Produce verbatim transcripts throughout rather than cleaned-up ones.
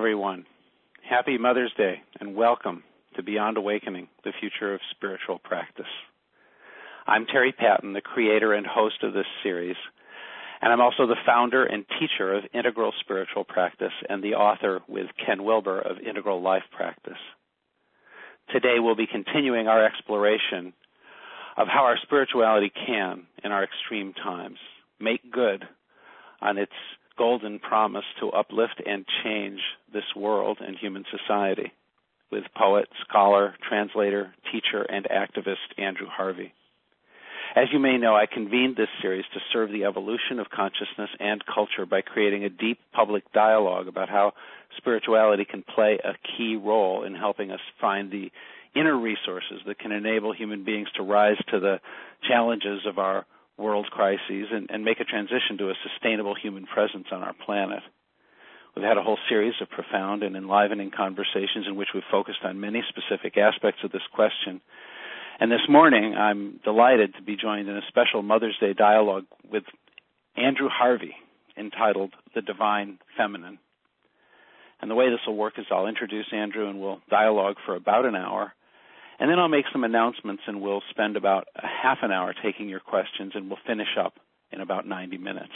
everyone. Happy Mother's Day, and welcome to Beyond Awakening, the Future of Spiritual Practice. I'm Terry Patton, the creator and host of this series, and I'm also the founder and teacher of Integral Spiritual Practice and the author with Ken Wilber of Integral Life Practice. Today we'll be continuing our exploration of how our spirituality can, in our extreme times, make good on its golden promise to uplift and change this world and human society, with poet, scholar, translator, teacher, and activist Andrew Harvey. As you may know, I convened this series to serve the evolution of consciousness and culture by creating a deep public dialogue about how spirituality can play a key role in helping us find the inner resources that can enable human beings to rise to the challenges of our world crises and, and make a transition to a sustainable human presence on our planet. We've had a whole series of profound and enlivening conversations in which we've focused on many specific aspects of this question. And this morning, I'm delighted to be joined in a special Mother's Day dialogue with Andrew Harvey, entitled The Divine Feminine. And the way this will work is I'll introduce Andrew and we'll dialogue for about an hour. And then I'll make some announcements, and we'll spend about a half an hour taking your questions, and we'll finish up in about ninety minutes.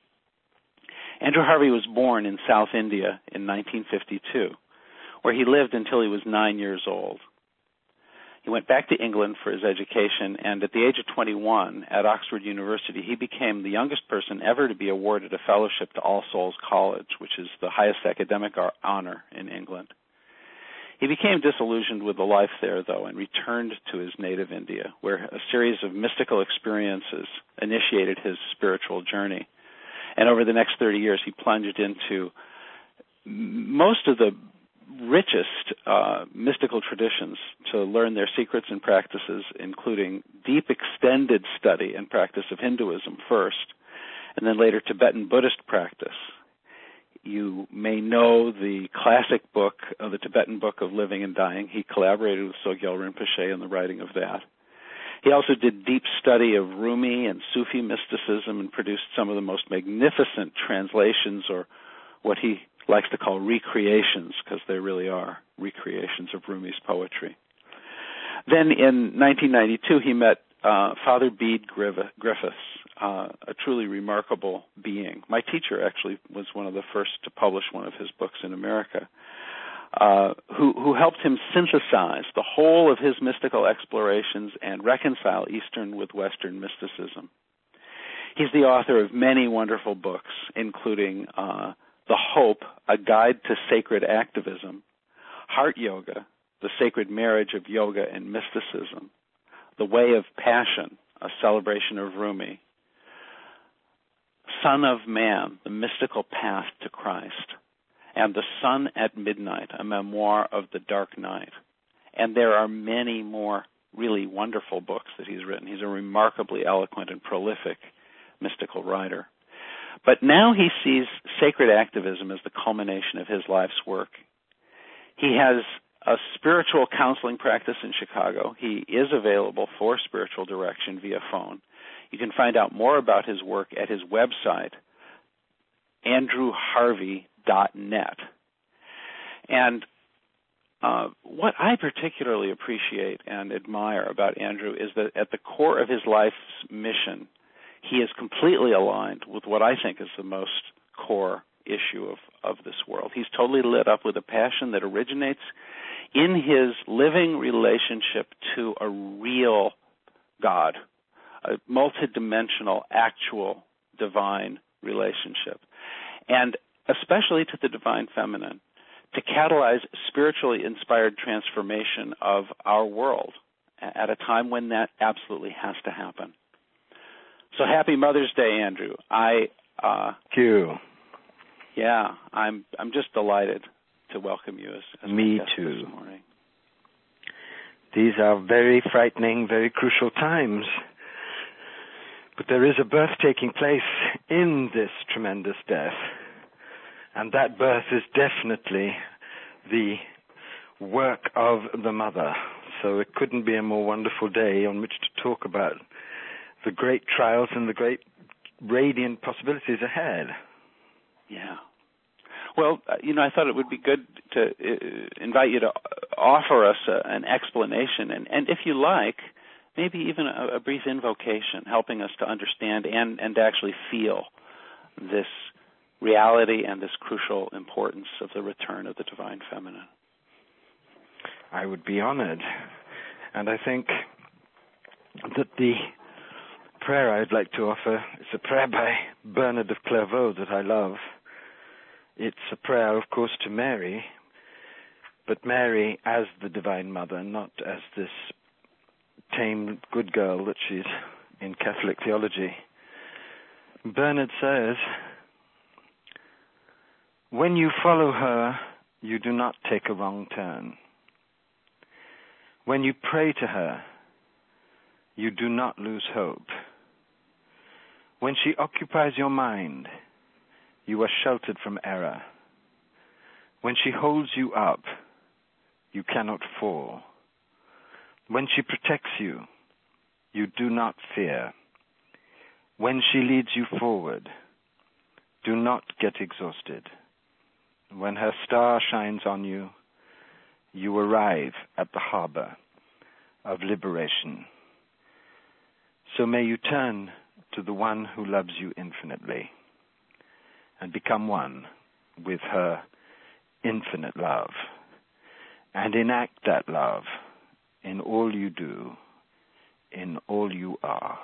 Andrew Harvey was born in South India in nineteen fifty-two, where he lived until he was nine years old. He went back to England for his education, and at the age of twenty-one at Oxford University, he became the youngest person ever to be awarded a fellowship to All Souls College, which is the highest academic honor in England. He became disillusioned with the life there, though, and returned to his native India, where a series of mystical experiences initiated his spiritual journey. And over the next thirty years, he plunged into most of the richest uh, mystical traditions to learn their secrets and practices, including deep extended study and practice of Hinduism first, and then later Tibetan Buddhist practice. You may know the classic book, uh, the Tibetan Book of Living and Dying. He collaborated with Sogyal Rinpoche in the writing of that. He also did deep study of Rumi and Sufi mysticism and produced some of the most magnificent translations, or what he likes to call recreations, because they really are recreations of Rumi's poetry. Then in nineteen ninety-two, he met uh, Father Bede Griffiths, uh, a truly remarkable being. My teacher actually was one of the first to publish one of his books in America, uh, who, who helped him synthesize the whole of his mystical explorations and reconcile Eastern with Western mysticism. He's the author of many wonderful books, including uh, The Hope, A Guide to Sacred Activism, Heart Yoga, The Sacred Marriage of Yoga and Mysticism, The Way of Passion, a celebration of Rumi, Son of Man, The Mystical Path to Christ, and The Sun at Midnight, a memoir of the dark night. And there are many more really wonderful books that he's written. He's a remarkably eloquent and prolific mystical writer. But now he sees sacred activism as the culmination of his life's work. He has a spiritual counseling practice in Chicago. He is available for spiritual direction via phone. You can find out more about his work at his website, andrew harvey dot net. And uh, what I particularly appreciate and admire about Andrew is that at the core of his life's mission, he is completely aligned with what I think is the most core issue of, of this world. He's totally lit up with a passion that originates in his living relationship to a real God, a multidimensional, actual, divine relationship, and especially to the divine feminine, to catalyze spiritually inspired transformation of our world at a time when that absolutely has to happen. So happy Mother's Day, Andrew. I uh, Thank you. Yeah, I'm I'm just delighted to welcome you as, as Me my guest too. this morning. These are very frightening, very crucial times. But there is a birth taking place in this tremendous death. And that birth is definitely the work of the mother. So it couldn't be a more wonderful day on which to talk about the great trials and the great radiant possibilities ahead. Yeah. Well, uh, you know, I thought it would be good to uh, invite you to offer us a, an explanation, and, and if you like, maybe even a, a brief invocation, helping us to understand and, and to actually feel this reality and this crucial importance of the return of the Divine Feminine. I would be honored. And I think that the prayer I'd like to offer is a prayer by Bernard of Clairvaux that I love. It's a prayer, of course, to Mary, but Mary as the Divine Mother, not as this tame good girl that she's in Catholic theology. Bernard says, "When you follow her, you do not take a wrong turn. When you pray to her, you do not lose hope. When she occupies your mind, you are sheltered from error. When she holds you up, you cannot fall. When she protects you, you do not fear. When she leads you forward, do not get exhausted. When her star shines on you, you arrive at the harbor of liberation. So may you turn to the one who loves you infinitely and become one with her infinite love, and enact that love in all you do, in all you are."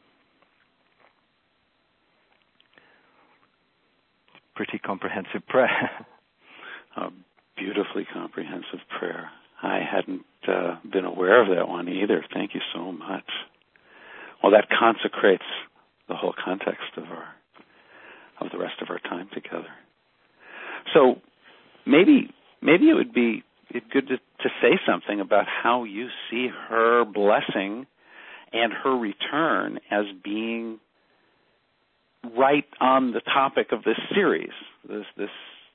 Pretty comprehensive prayer. A beautifully comprehensive prayer. I hadn't uh, been aware of that one either. Thank you so much. Well, that consecrates the whole context of our of the rest of our time together. So maybe maybe it would be good to, to say something about how you see her blessing and her return as being right on the topic of this series, this this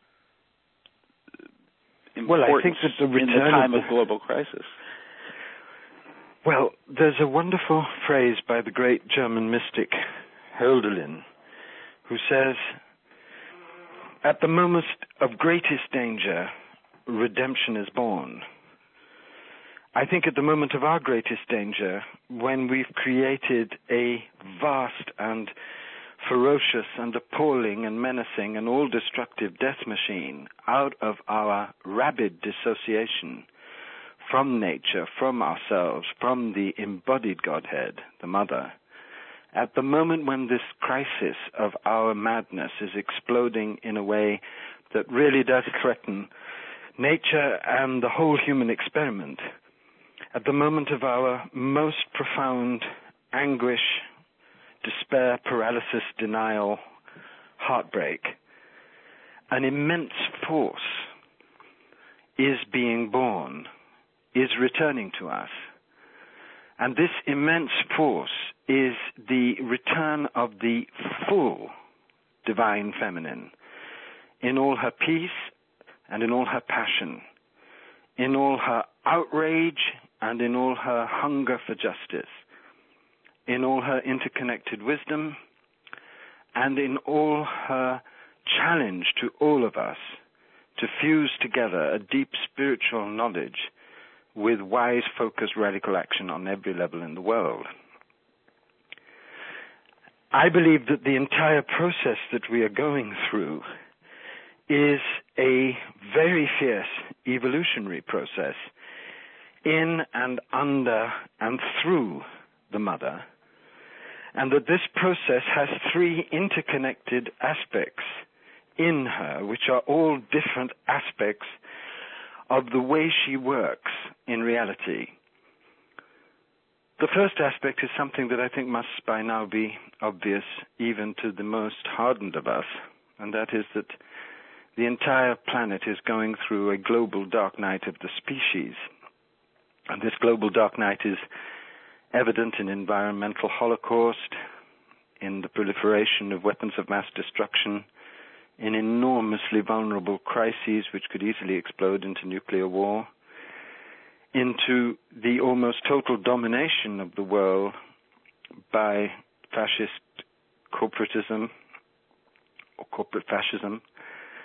importance well, I think that the return in the time of, of global crisis. Well, there's a wonderful phrase by the great German mystic Hölderlin, who says, "At the moment of greatest danger, redemption is born." I think at the moment of our greatest danger, when we've created a vast and ferocious and appalling and menacing and all-destructive death machine out of our rabid dissociation from nature, from ourselves, from the embodied Godhead, the Mother, at the moment when this crisis of our madness is exploding in a way that really does threaten nature and the whole human experiment, at the moment of our most profound anguish, despair, paralysis, denial, heartbreak, an immense force is being born, is returning to us. And this immense force is the return of the full Divine Feminine in all her peace and in all her passion, in all her outrage and in all her hunger for justice, in all her interconnected wisdom, and in all her challenge to all of us to fuse together a deep spiritual knowledge with wise, focused, radical action on every level in the world. I believe that the entire process that we are going through is a very fierce evolutionary process in and under and through the Mother, and that this process has three interconnected aspects in her, which are all different aspects of the way she works in reality. The first aspect is something that I think must by now be obvious even to the most hardened of us, and that is that the entire planet is going through a global dark night of the species. And this global dark night is evident in environmental holocaust, in the proliferation of weapons of mass destruction, in enormously vulnerable crises which could easily explode into nuclear war, into the almost total domination of the world by fascist corporatism or corporate fascism,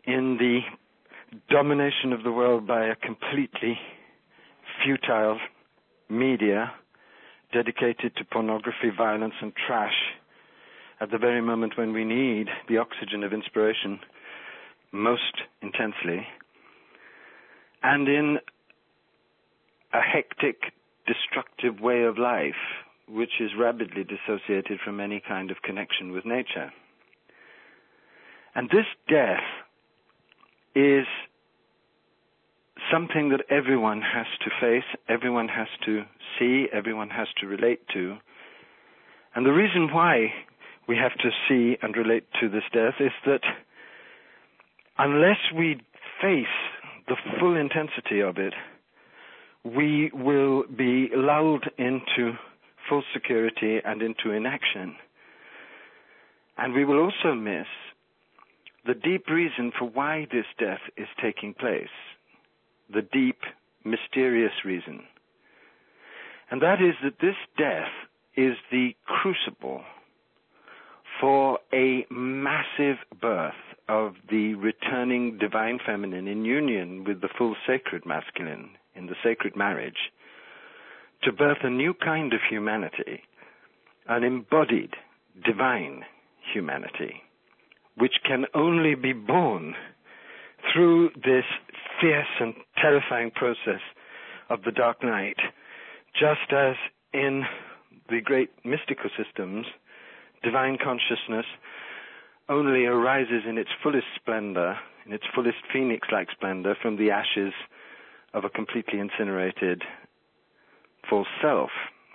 in the domination of the world by a completely futile media dedicated to pornography, violence, and trash at the very moment when we need the oxygen of inspiration most intensely, and in a hectic, destructive way of life which is rapidly dissociated from any kind of connection with nature. And this death is something that everyone has to face, everyone has to see, everyone has to relate to. And the reason why we have to see and relate to this death is that unless we face the full intensity of it, we will be lulled into false security and into inaction. And we will also miss the deep reason for why this death is taking place, the deep, mysterious reason. And that is that this death is the crucible for a massive birth of the returning divine feminine in union with the full sacred masculine in the sacred marriage, to birth a new kind of humanity, an embodied divine humanity, which can only be born through this fierce and terrifying process of the dark night, just as in the great mystical systems, divine consciousness only arises in its fullest splendor, in its fullest phoenix-like splendor, from the ashes of a completely incinerated false self.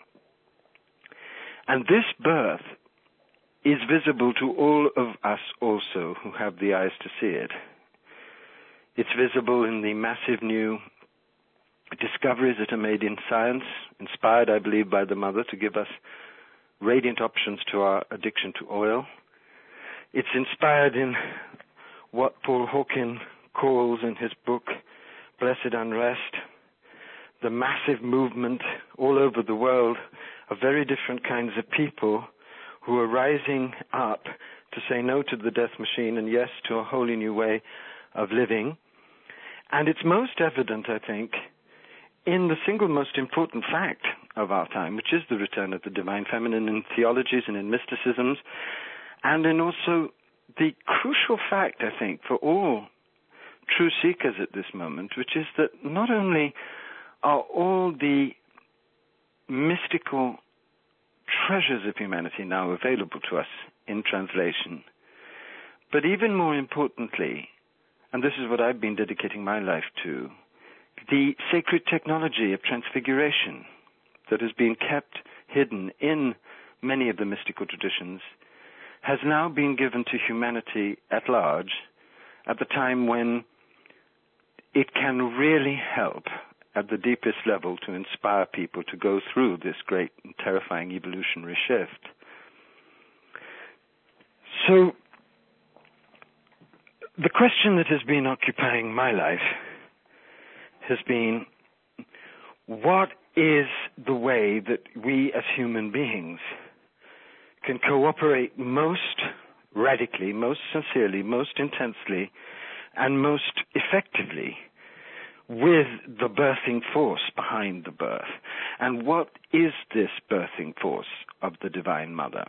And this birth is visible to all of us also who have the eyes to see it. It's visible in the massive new discoveries that are made in science, inspired, I believe, by the Mother to give us radiant options to our addiction to oil. It's inspired in what Paul Hawken calls in his book, Blessed Unrest, the massive movement all over the world of very different kinds of people who are rising up to say no to the death machine and yes to a wholly new way of living. And it's most evident, I think, in the single most important fact of our time, which is the return of the divine feminine in theologies and in mysticisms, and in also the crucial fact, I think, for all true seekers at this moment, which is that not only are all the mystical treasures of humanity now available to us in translation, but even more importantly, and this is what I've been dedicating my life to, the sacred technology of transfiguration that has been kept hidden in many of the mystical traditions has now been given to humanity at large at the time when it can really help at the deepest level to inspire people to go through this great and terrifying evolutionary shift. So, the question that has been occupying my life has been, what is the way that we as human beings can cooperate most radically, most sincerely, most intensely, and most effectively with the birthing force behind the birth? And what is this birthing force of the Divine Mother?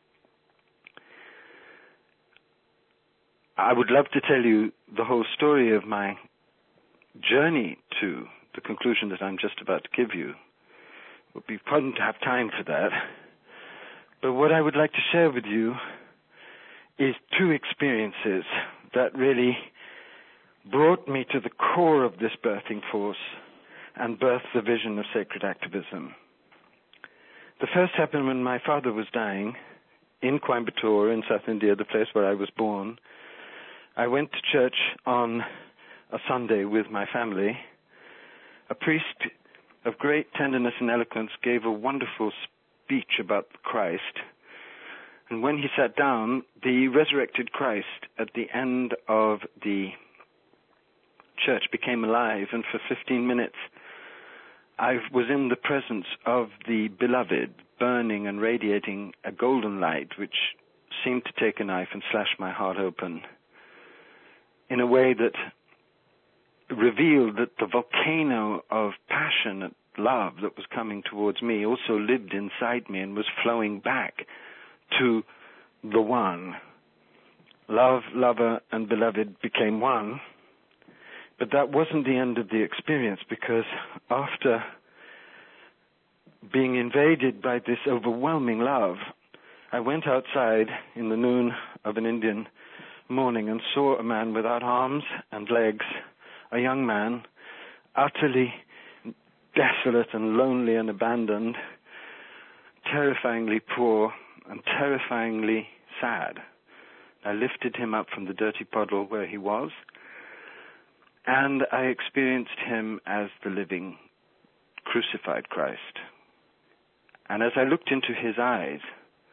I would love to tell you the whole story of my journey to the conclusion that I'm just about to give you. It would be fun to have time for that. But what I would like to share with you is two experiences that really brought me to the core of this birthing force and birthed the vision of sacred activism. The first happened when my father was dying in Coimbatore in South India, the place where I was born. I went to church on a Sunday with my family. A priest of great tenderness and eloquence gave a wonderful speech about Christ. And when he sat down, the resurrected Christ at the end of the church became alive, and for fifteen minutes I was in the presence of the beloved, burning and radiating a golden light which seemed to take a knife and slash my heart open. in a way that revealed that the volcano of passionate love that was coming towards me also lived inside me and was flowing back to the one. Love, lover, and beloved became one. But that wasn't the end of the experience, because after being invaded by this overwhelming love, I went outside in the noon of an Indian morning and saw a man without arms and legs, a young man, utterly desolate and lonely and abandoned, terrifyingly poor and terrifyingly sad. I lifted him up from the dirty puddle where he was, and I experienced him as the living, crucified Christ. And as I looked into his eyes,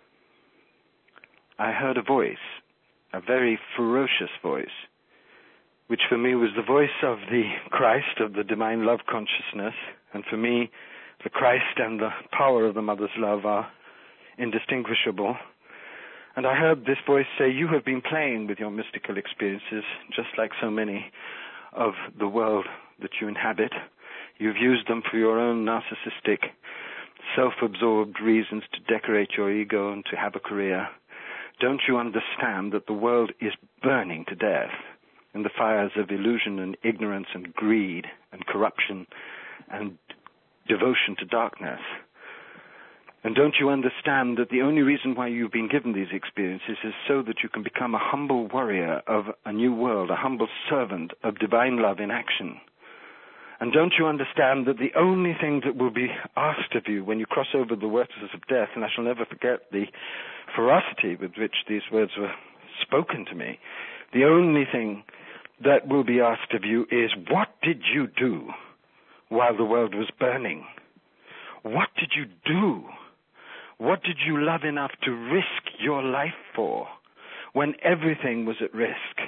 I heard a voice, a very ferocious voice, which for me was the voice of the Christ, of the divine love consciousness. And for me, the Christ and the power of the Mother's love are indistinguishable. And I heard this voice say, "You have been playing with your mystical experiences, just like so many of the world that you inhabit. You've used them for your own narcissistic, self-absorbed reasons to decorate your ego and to have a career. Don't you understand that the world is burning to death in the fires of illusion and ignorance and greed and corruption and devotion to darkness? And don't you understand that the only reason why you've been given these experiences is so that you can become a humble warrior of a new world, a humble servant of divine love in action? And don't you understand that the only thing that will be asked of you when you cross over the waters of death," and I shall never forget the ferocity with which these words were spoken to me, "the only thing that will be asked of you is, what did you do while the world was burning? What did you do? What did you love enough to risk your life for when everything was at risk?"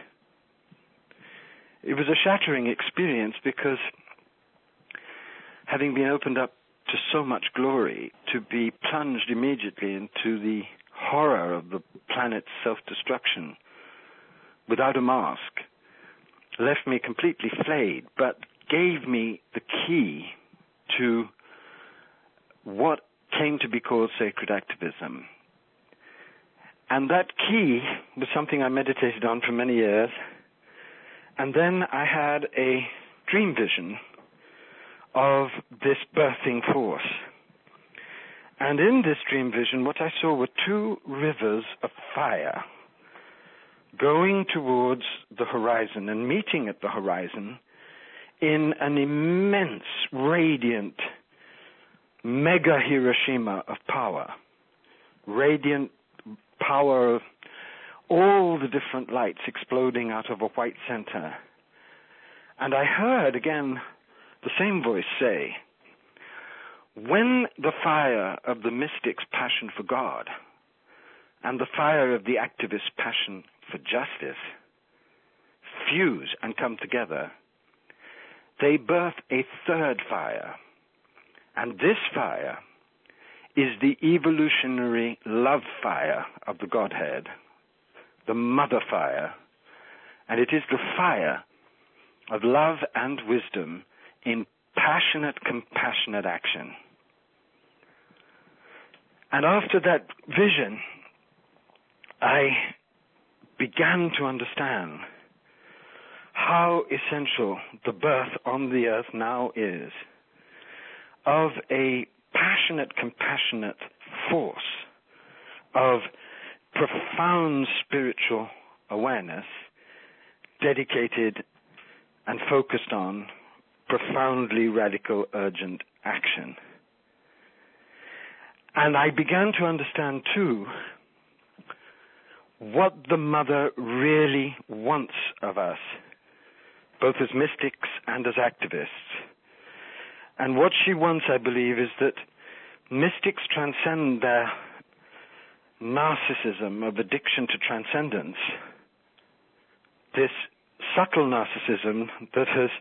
It was a shattering experience, because having been opened up to so much glory, to be plunged immediately into the horror of the planet's self-destruction without a mask, left me completely flayed, but gave me the key to what came to be called sacred activism. And that key was something I meditated on for many years. And then I had a dream vision of this birthing force. And in this dream vision, what I saw were two rivers of fire going towards the horizon and meeting at the horizon in an immense, radiant, mega Hiroshima of power. Radiant power of all the different lights exploding out of a white center. And I heard again the same voice say, when the fire of the mystic's passion for God and the fire of the activist's passion for justice fuse and come together, they birth a third fire. And this fire is the evolutionary love fire of the Godhead, the mother fire, and it is the fire of love and wisdom in passionate, compassionate action. And after that vision, I began to understand how essential the birth on the earth now is of a passionate, compassionate force of profound spiritual awareness dedicated and focused on profoundly radical, urgent action. And I began to understand, too, what the Mother really wants of us, both as mystics and as activists. And what she wants, I believe, is that mystics transcend their narcissism of addiction to transcendence, this subtle narcissism that has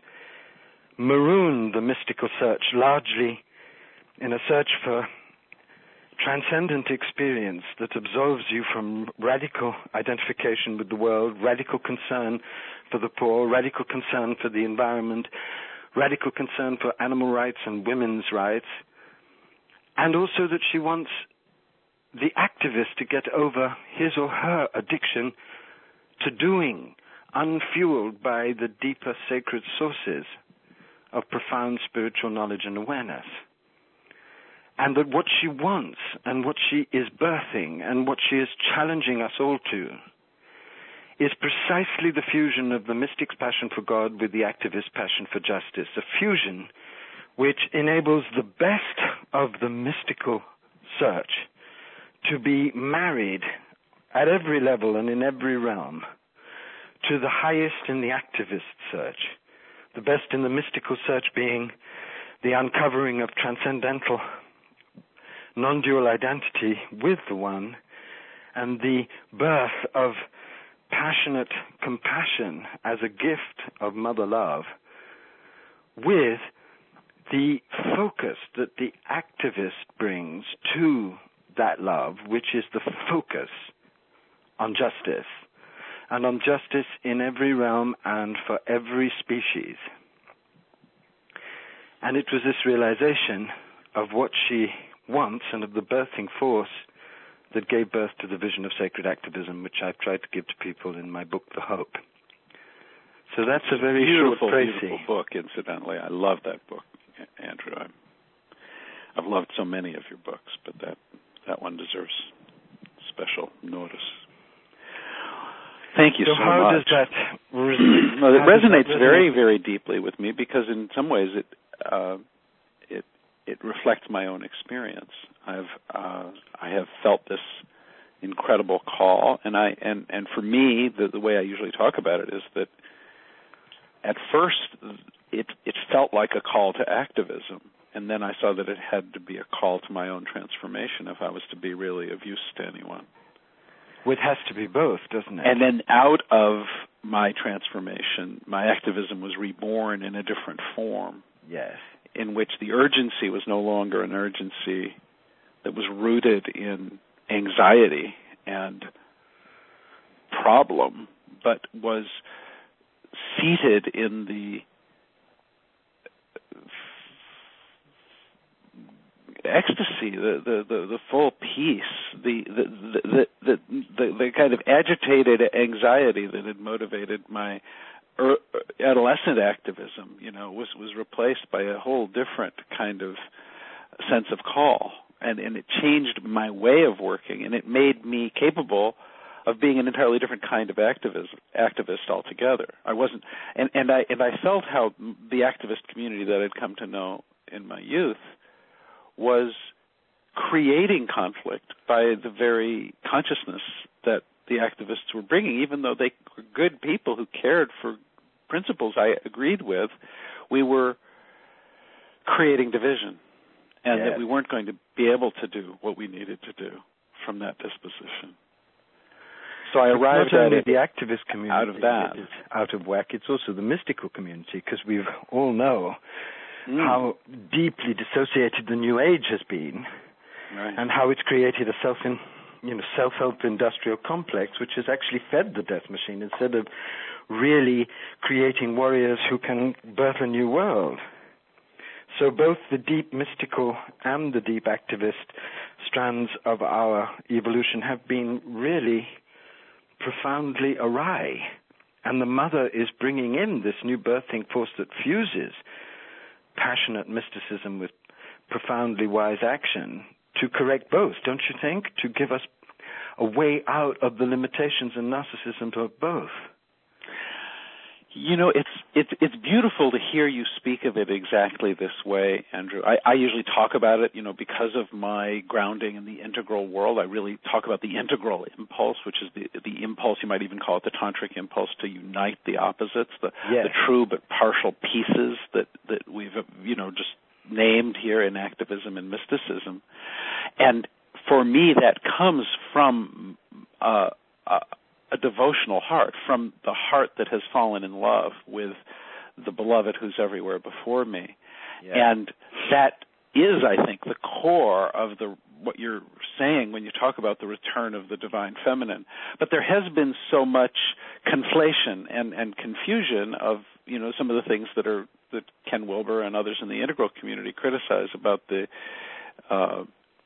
marooned the mystical search largely in a search for transcendent experience that absolves you from radical identification with the world, radical concern for the poor, radical concern for the environment, radical concern for animal rights and women's rights, and also that she wants the activist to get over his or her addiction to doing, unfueled by the deeper sacred sources of profound spiritual knowledge and awareness. And that what she wants and what she is birthing and what she is challenging us all to is precisely the fusion of the mystic's passion for God with the activist's passion for justice, a fusion which enables the best of the mystical search to be married at every level and in every realm to the highest in the activist search, the best in the mystical search being the uncovering of transcendental non-dual identity with the One, and the birth of passionate compassion as a gift of mother love, with the focus that the activist brings to that love, which is the focus on justice, and on justice in every realm and for every species. And it was this realization of what she wants and of the birthing force that gave birth to the vision of sacred activism, which I've tried to give to people in my book, The Hope. So that's a very beautiful, short précis. beautiful book, incidentally. I love that book, Andrew. I'm, I've loved so many of your books, but that, that one deserves special notice. Thank you so, so how much. Does that res- well, it how resonates does that resonate? very, very deeply with me because in some ways it uh, it it reflects my own experience. I've uh, I have felt this incredible call, and I and, and for me, the, the way I usually talk about it is that at first it it felt like a call to activism, and then I saw that it had to be a call to my own transformation if I was to be really of use to anyone. Well, it has to be both, doesn't it? And then out of my transformation, my activism was reborn in a different form. Yes. In which the urgency was no longer an urgency that was rooted in anxiety and problem, but was seated in the ecstasy, the, the, the, the full peace, the the, the the the the kind of agitated anxiety that had motivated my adolescent activism, you know, was was replaced by a whole different kind of sense of call, and and it changed my way of working, and it made me capable of being an entirely different kind of activist activist altogether. I wasn't, and and I and I felt how the activist community that I'd come to know in my youth was creating conflict by the very consciousness that the activists were bringing, even though they were good people who cared for principles I agreed with. We were creating division, and yes. that we weren't going to be able to do what we needed to do from that disposition. So I arrived not only at the activist community out of that. is out of whack, it's also the mystical community, because we all know mm. how deeply dissociated the New Age has been, right. and how it's created a self in, you know, self-help industrial complex, which has actually fed the death machine instead of really creating warriors who can birth a new world. So both the deep mystical and the deep activist strands of our evolution have been really profoundly awry. And the mother is bringing in this new birthing force that fuses passionate mysticism with profoundly wise action to correct both, don't you think? To give us a way out of the limitations and narcissism of both. You know, it's it's it's beautiful to hear you speak of it exactly this way, Andrew. I, I usually talk about it, you know, because of my grounding in the integral world. I really talk about the integral impulse, which is the the impulse, you might even call it the tantric impulse, to unite the opposites, the, yes. the true but partial pieces that, that we've, you know, just named here in activism and mysticism. And for me, that comes from uh, uh a devotional heart, from the heart that has fallen in love with the beloved who's everywhere before me. Yeah. And that is, I think, the core of the what you're saying when you talk about the return of the divine feminine. But there has been so much conflation and, and confusion of, you know, some of the things that are that Ken Wilber and others in the integral community criticize about the uh,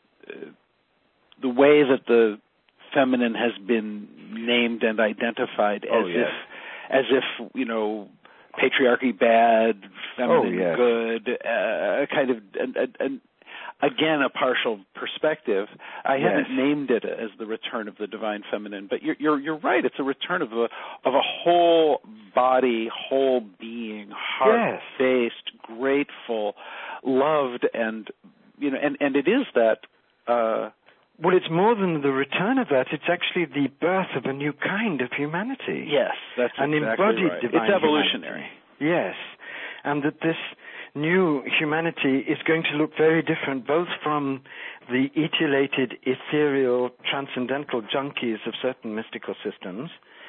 the way that the feminine has been named and identified as oh, yes. if as if you know patriarchy bad, feminine oh, yes. good, uh, kind of an, an, again a partial perspective. I yes. haven't named it as the return of the divine feminine, but you're you're, you're right. It's a return of a of a whole body, whole being, heart-based, yes. grateful, loved, and you know, and, and it is that. Uh, Well, it's more than the return of that. It's actually the birth of a new kind of humanity. Yes, that's an exactly embodied right. divine It's evolutionary. Humanity. Yes, and that this new humanity is going to look very different, both from the etiolated, ethereal, transcendental junkies of certain mystical systems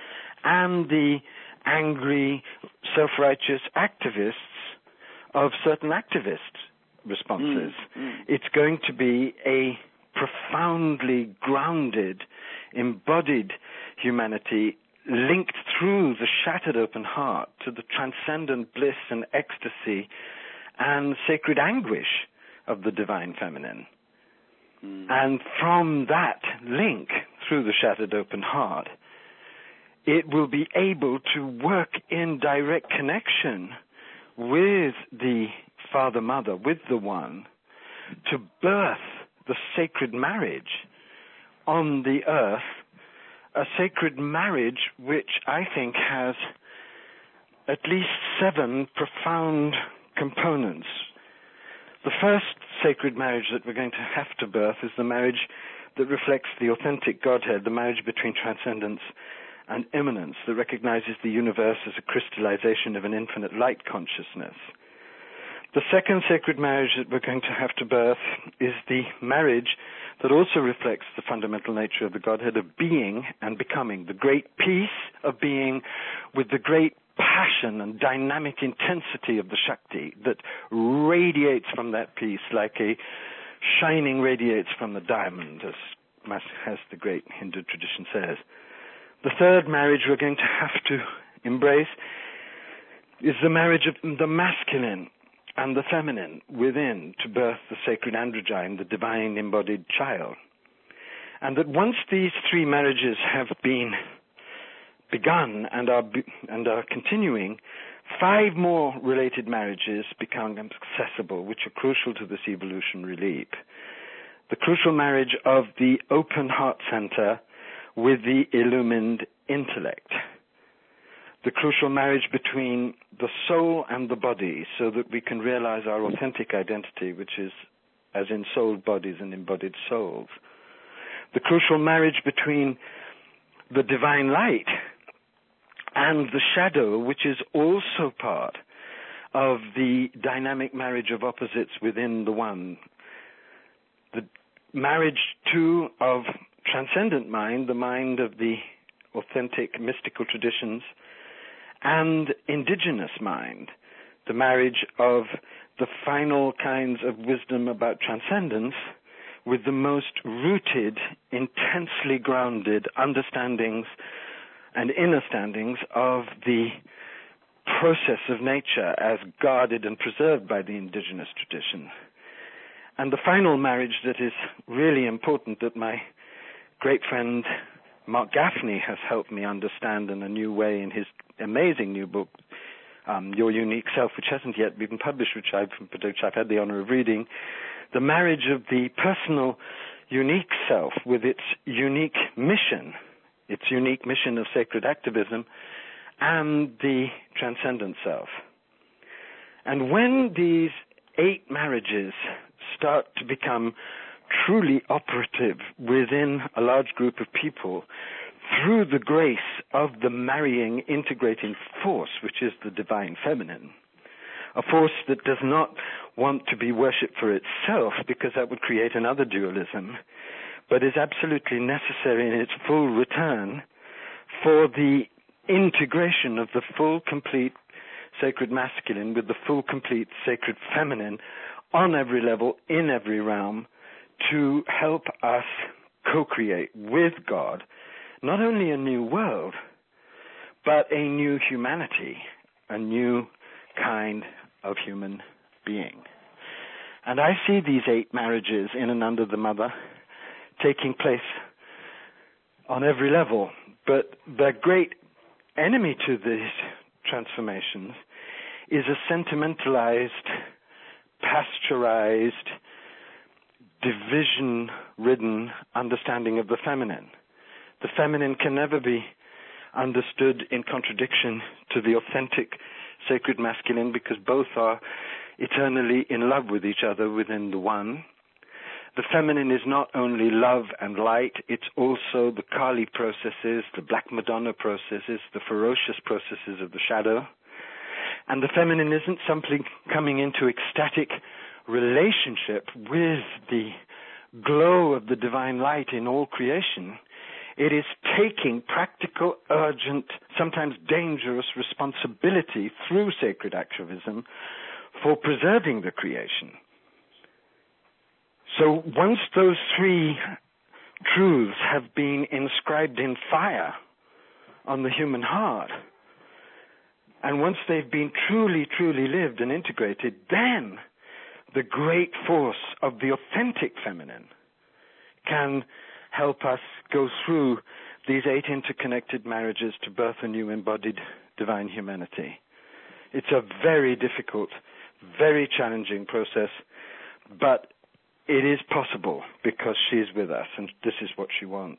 and the angry, self-righteous activists of certain activist responses. Mm, mm. It's going to be a profoundly grounded, embodied humanity linked through the shattered open heart to the transcendent bliss and ecstasy and sacred anguish of the divine feminine. Mm. And from that link through the shattered open heart, it will be able to work in direct connection with the Father, Mother, with the One, to birth the sacred marriage on the earth, a sacred marriage which I think has at least seven profound components. The first sacred marriage that we're going to have to birth is the marriage that reflects the authentic Godhead, the marriage between transcendence and immanence, that recognizes the universe as a crystallization of an infinite light consciousness. The second sacred marriage that we're going to have to birth is the marriage that also reflects the fundamental nature of the Godhead of being and becoming, the great peace of being with the great passion and dynamic intensity of the Shakti that radiates from that peace like a shining radiates from the diamond, as, as the great Hindu tradition says. The third marriage we're going to have to embrace is the marriage of the masculine and the feminine within to birth the sacred androgyne, the divine embodied child. And that once these three marriages have been begun and are be, and are continuing, five more related marriages become accessible, which are crucial to this evolutionary leap. The crucial marriage of the open heart center with the illumined intellect. The crucial marriage between the soul and the body, so that we can realize our authentic identity, which is as ensouled bodies and embodied souls. The crucial marriage between the divine light and the shadow, which is also part of the dynamic marriage of opposites within the one. The marriage, too, of transcendent mind, the mind of the authentic mystical traditions, and indigenous mind, the marriage of the final kinds of wisdom about transcendence with the most rooted, intensely grounded understandings and understandings of the process of nature as guarded and preserved by the indigenous tradition. And the final marriage that is really important, that my great friend Mark Gaffney has helped me understand in a new way in his amazing new book, um, Your Unique Self, which hasn't yet been published, which I've, which I've had the honor of reading, the marriage of the personal unique self with its unique mission, its unique mission of sacred activism, and the transcendent self. And when these eight marriages start to become truly operative within a large group of people through the grace of the marrying, integrating force, which is the divine feminine, a force that does not want to be worshipped for itself, because that would create another dualism, but is absolutely necessary in its full return for the integration of the full, complete sacred masculine with the full, complete sacred feminine on every level, in every realm, to help us co-create with God not only a new world, but a new humanity, a new kind of human being. And I see these eight marriages in and under the mother taking place on every level. But the great enemy to these transformations is a sentimentalized, pasteurized, division-ridden understanding of the feminine. The feminine can never be understood in contradiction to the authentic sacred masculine, because both are eternally in love with each other within the one. The feminine is not only love and light, it's also the Kali processes, the Black Madonna processes, the ferocious processes of the shadow. And the feminine isn't simply coming into ecstatic relationship with the glow of the divine light in all creation. It is taking practical, urgent, sometimes dangerous responsibility through sacred activism for preserving the creation. So once those three truths have been inscribed in fire on the human heart, and once they've been truly, truly lived and integrated, then the great force of the authentic feminine can help us go through these eight interconnected marriages to birth a new embodied divine humanity. It's a very difficult, very challenging process, but it is possible because she's with us, and this is what she wants.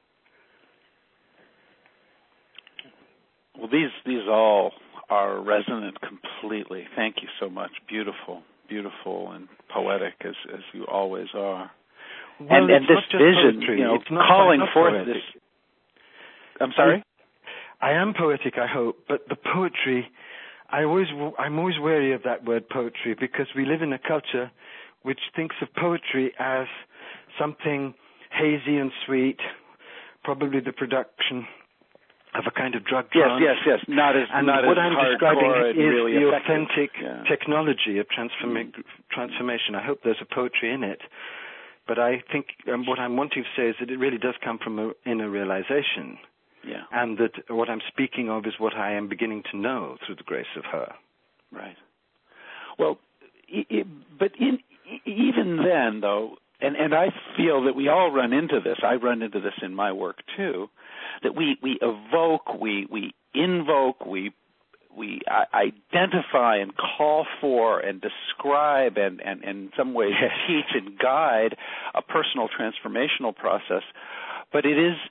Well, these these all are resonant completely. Thank you so much. Beautiful, beautiful, and poetic as as you always are. Well, and and this vision, poetry. you know, it's not, calling not forth poetic. this. I'm sorry. I am poetic, I hope, but the poetry, I always, I'm always wary of that word poetry, because we live in a culture which thinks of poetry as something hazy and sweet, probably the production of a kind of drug trance. Yes, yes, yes. Not as and not what as I'm describing is really the effective. authentic yeah. technology of transforma- mm. transformation. I hope there's a poetry in it, but I think um, what I'm wanting to say is that it really does come from a inner realization. Yeah. And that what I'm speaking of is what I am beginning to know through the grace of her. Right. Well, it, but in, even then, though, and, and I feel that we all run into this. I run into this in my work, too, that we, we evoke, we, we invoke, we we identify and call for and describe and, and, and in some ways yes. teach and guide a personal transformational process. But it is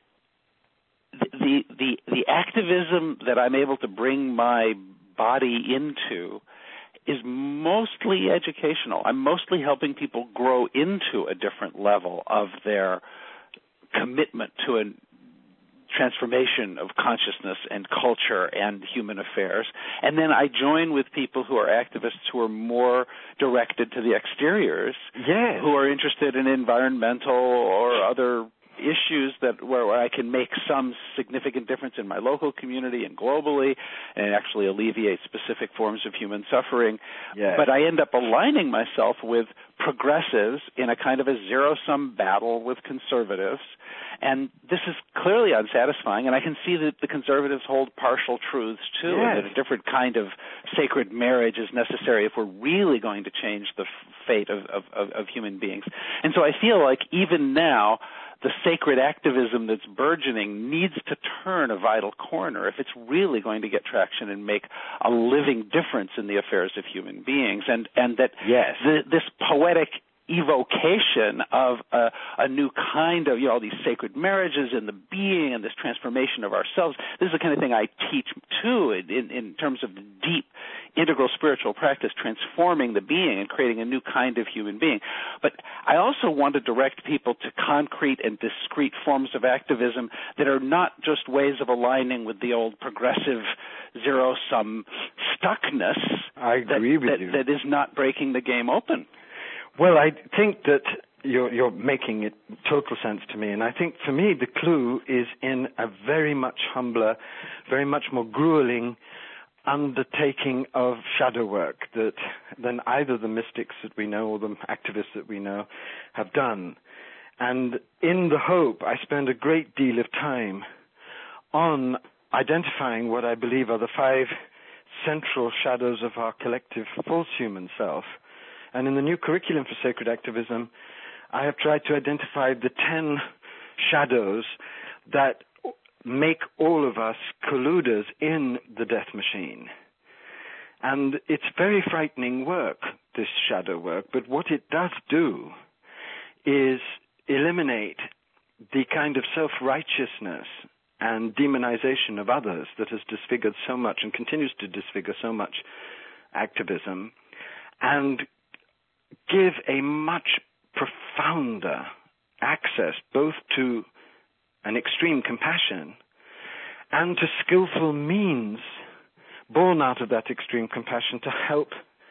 the the the activism that I'm able to bring my body into is mostly educational. I'm mostly helping people grow into a different level of their commitment to a transformation of consciousness and culture and human affairs. And then I join with people who are activists who are more directed to the exteriors, yes. who are interested in environmental or other issues that where, where I can make some significant difference in my local community and globally and actually alleviate specific forms of human suffering. Yes. But I end up aligning myself with progressives in a kind of a zero-sum battle with conservatives. And this is clearly unsatisfying, and I can see that the conservatives hold partial truths, too, yes. and that a different kind of sacred marriage is necessary if we're really going to change the fate of, of, of human beings. And so I feel like even now, the sacred activism that's burgeoning needs to turn a vital corner if it's really going to get traction and make a living difference in the affairs of human beings. And, and that yes. the, this poetic evocation of a, a new kind of, you know, all these sacred marriages and the being and this transformation of ourselves. This is the kind of thing I teach, too, in, in terms of deep, integral spiritual practice, transforming the being and creating a new kind of human being. But I also want to direct people to concrete and discrete forms of activism that are not just ways of aligning with the old progressive zero-sum stuckness I agree that, with that, you. that is not breaking the game open. Well, I think that you're, you're making it total sense to me. And I think for me the clue is in a very much humbler, very much more grueling undertaking of shadow work that than either the mystics that we know or the activists that we know have done. And in the hope, I spend a great deal of time on identifying what I believe are the five central shadows of our collective false human self. And in the new curriculum for sacred activism, I have tried to identify the ten shadows that make all of us colluders in the death machine. And it's very frightening work, this shadow work, but what it does do is eliminate the kind of self-righteousness and demonization of others that has disfigured so much and continues to disfigure so much activism, and give a much profounder access both to an extreme compassion and to skillful means born out of that extreme compassion to help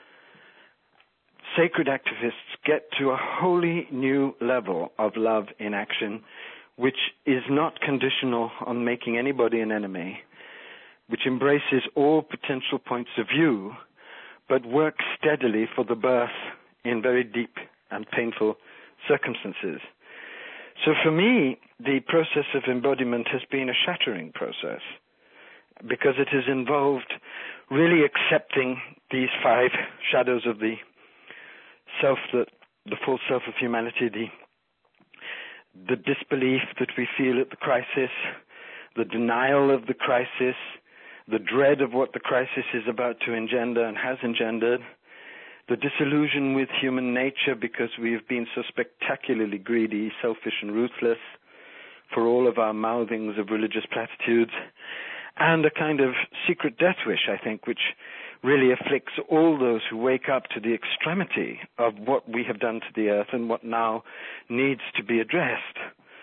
sacred activists get to a wholly new level of love in action, which is not conditional on making anybody an enemy, which embraces all potential points of view, but works steadily for the birth in very deep and painful circumstances. So for me, the process of embodiment has been a shattering process because it has involved really accepting these five shadows of the self, that the full self of humanity, the the disbelief that we feel at the crisis, the denial of the crisis, the dread of what the crisis is about to engender and has engendered, the disillusion with human nature because we have been so spectacularly greedy, selfish, and ruthless for all of our mouthings of religious platitudes, and a kind of secret death wish, I think, which really afflicts all those who wake up to the extremity of what we have done to the earth and what now needs to be addressed.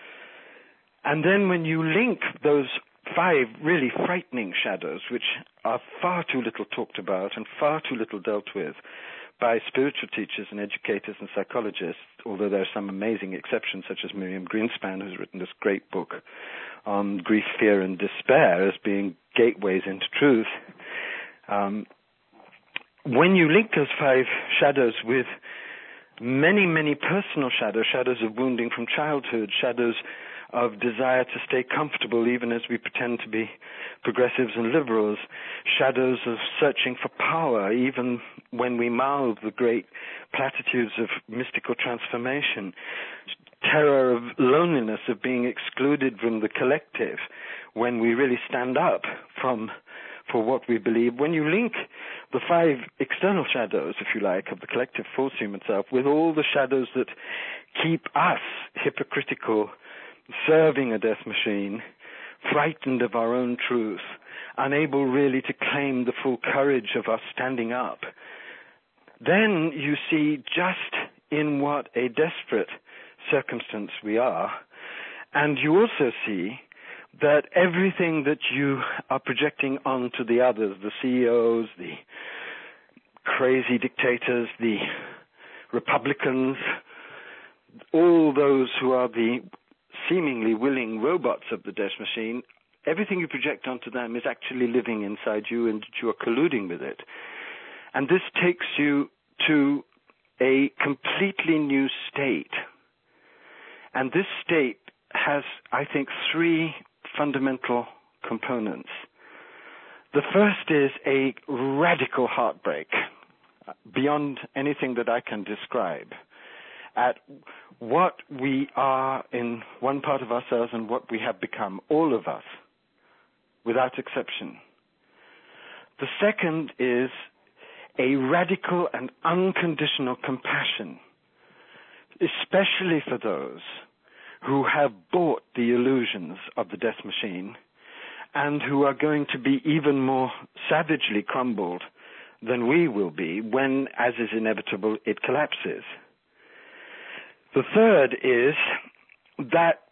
And then when you link those five really frightening shadows, which are far too little talked about and far too little dealt with by spiritual teachers and educators and psychologists, although there are some amazing exceptions, such as Miriam Greenspan, who's written this great book on grief, fear, and despair as being gateways into truth. Um, when you link those five shadows with many, many personal shadows, shadows of wounding from childhood, shadows of desire to stay comfortable even as we pretend to be progressives and liberals, shadows of searching for power even when we mouth the great platitudes of mystical transformation, terror of loneliness, of being excluded from the collective when we really stand up from for what we believe. When you link the five external shadows, if you like, of the collective false human self with all the shadows that keep us hypocritical, serving a death machine, frightened of our own truth, unable really to claim the full courage of us standing up, then you see just in what a desperate circumstance we are, and you also see that everything that you are projecting onto the others, the C E Os, the crazy dictators, the Republicans, all those who are the seemingly willing robots of the death machine, everything you project onto them is actually living inside you and you are colluding with it. And this takes you to a completely new state. And this state has, I think, three fundamental components. The first is a radical heartbreak beyond anything that I can describe at what we are in one part of ourselves and what we have become, all of us, without exception. The second is a radical and unconditional compassion, especially for those who have bought the illusions of the death machine and who are going to be even more savagely crumbled than we will be when, as is inevitable, it collapses. The third is that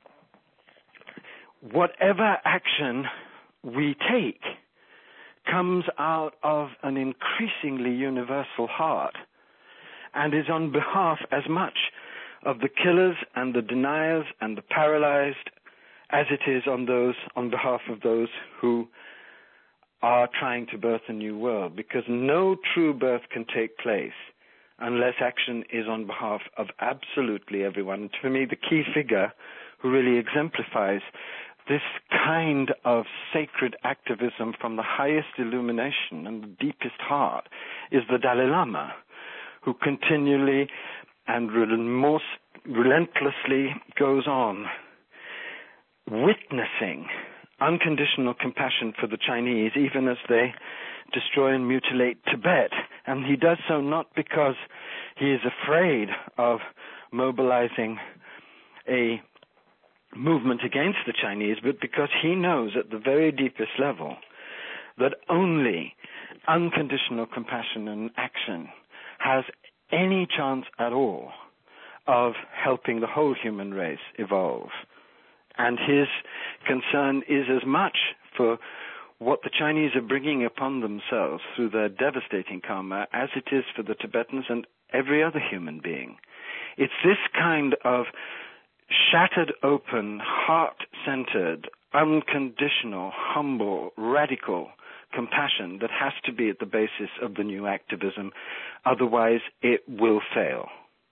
whatever action we take comes out of an increasingly universal heart and is on behalf as much of the killers and the deniers and the paralyzed as it is on those on behalf of those who are trying to birth a new world, because no true birth can take place unless action is on behalf of absolutely everyone. And for me, the key figure who really exemplifies this kind of sacred activism from the highest illumination and the deepest heart is the Dalai Lama, who continually and most relentlessly goes on witnessing unconditional compassion for the Chinese, even as they destroy and mutilate Tibet. And he does so not because he is afraid of mobilizing a movement against the Chinese, but because he knows at the very deepest level that only unconditional compassion and action has any chance at all of helping the whole human race evolve. And his concern is as much for what the Chinese are bringing upon themselves through their devastating karma as it is for the Tibetans and every other human being. It's this kind of shattered open, heart-centered, unconditional, humble, radical compassion that has to be at the basis of the new activism. Otherwise, it will fail.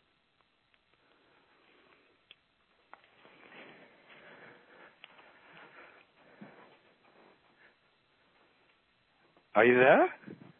Are you there?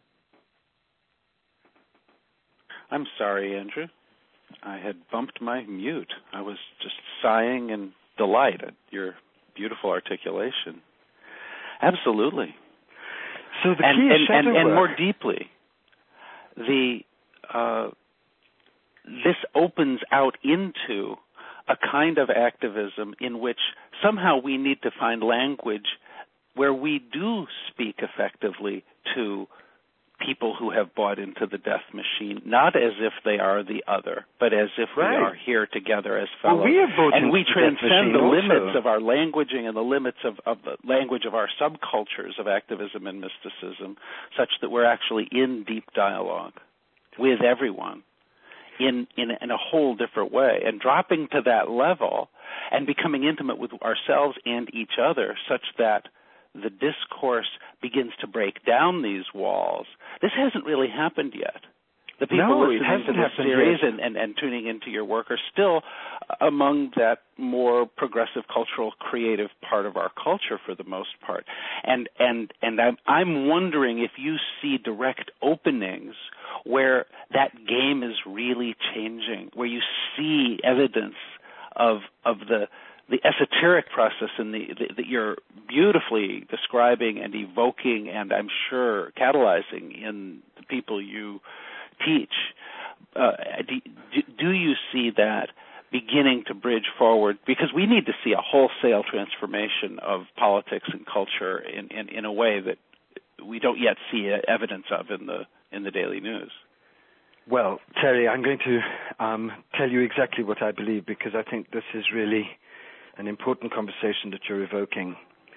I'm sorry, Andrew. I had bumped my mute. I was just sighing in delight at your beautiful articulation. Absolutely. So the and, key and, is shadow and, and work. more deeply, the uh, this opens out into a kind of activism in which somehow we need to find language where we do speak effectively to people who have bought into the death machine, not as if they are the other, but as if right. we are here together as fellows. Well, we have bought and into we the transcend the also. limits of our languaging and the limits of, of the language of our subcultures of activism and mysticism, such that we're actually in deep dialogue with everyone in, in, in a whole different way. And dropping to that level and becoming intimate with ourselves and each other such that the discourse begins to break down these walls. This hasn't really happened yet. The people no, listening to this series and, and, and tuning into your work are still among that more progressive, cultural, creative part of our culture for the most part. And and and I'm, I'm wondering if you see direct openings where that game is really changing, where you see evidence of of the the esoteric process in the, the, that you're beautifully describing and evoking and I'm sure catalyzing in the people you teach. Uh, do, do you see that beginning to bridge forward? Because we need to see a wholesale transformation of politics and culture in, in, in a way that we don't yet see evidence of in the in the daily news. Well, Terry, I'm going to um, tell you exactly what I believe, because I think this is really an important conversation that you're evoking.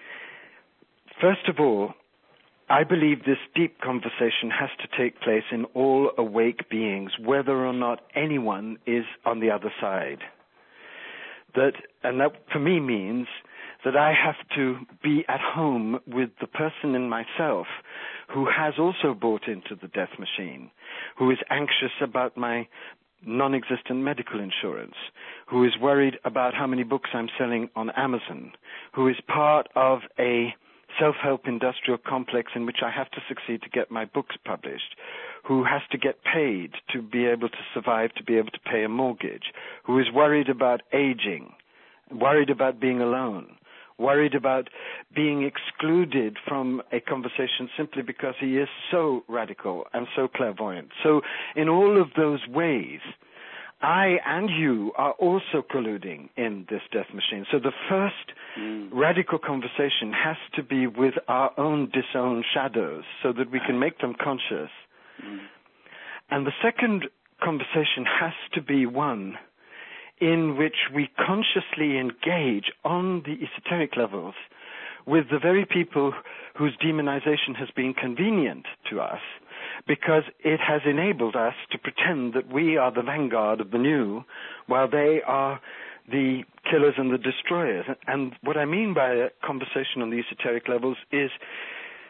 First of all, I believe this deep conversation has to take place in all awake beings, whether or not anyone is on the other side. That, and that for me means that I have to be at home with the person in myself who has also bought into the death machine, who is anxious about my non-existent medical insurance, who is worried about how many books I'm selling on Amazon, who is part of a self-help industrial complex in which I have to succeed to get my books published, who has to get paid to be able to survive, to be able to pay a mortgage, who is worried about aging, worried about being alone, worried about being excluded from a conversation simply because he is so radical and so clairvoyant. So in all of those ways, I and you are also colluding in this death machine. So the first mm. radical conversation has to be with our own disowned shadows so that we can make them conscious. Mm. And the second conversation has to be one in which we consciously engage on the esoteric levels with the very people whose demonization has been convenient to us, because it has enabled us to pretend that we are the vanguard of the new, while they are the killers and the destroyers. And what I mean by a conversation on the esoteric levels is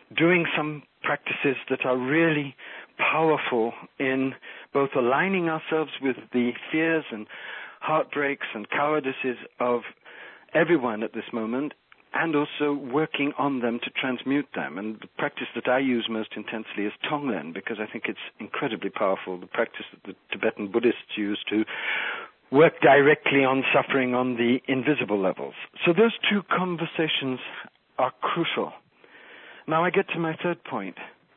doing some practices that are really powerful in both aligning ourselves with the fears and heartbreaks and cowardices of everyone at this moment, and also working on them to transmute them. And the practice that I use most intensely is Tonglen, because I think it's incredibly powerful, the practice that the Tibetan Buddhists use to work directly on suffering on the invisible levels. So those two conversations are crucial. Now I get to my third point.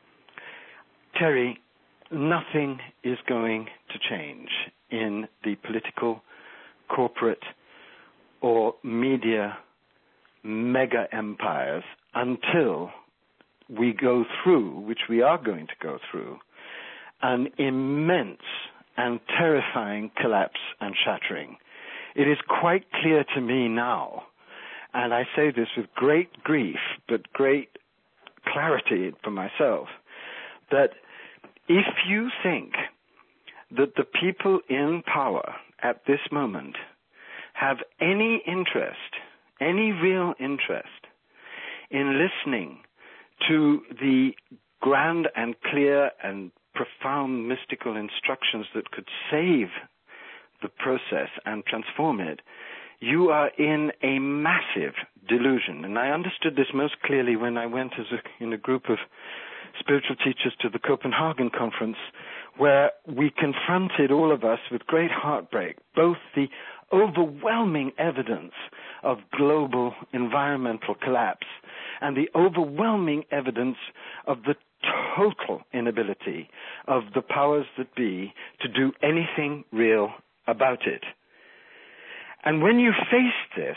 Terry, nothing is going to change in the political, corporate, or media mega empires until we go through, which we are going to go through, an immense and terrifying collapse and shattering. It is quite clear to me now, and I say this with great grief, but great clarity for myself, that if you think that the people in power at this moment have any interest, any real interest in listening to the grand and clear and profound mystical instructions that could save the process and transform it, you are in a massive delusion. And I understood this most clearly when I went as a, in a group of spiritual teachers to the Copenhagen conference, where we confronted, all of us, with great heartbreak, both the overwhelming evidence of global environmental collapse and the overwhelming evidence of the total inability of the powers that be to do anything real about it. And when you face this,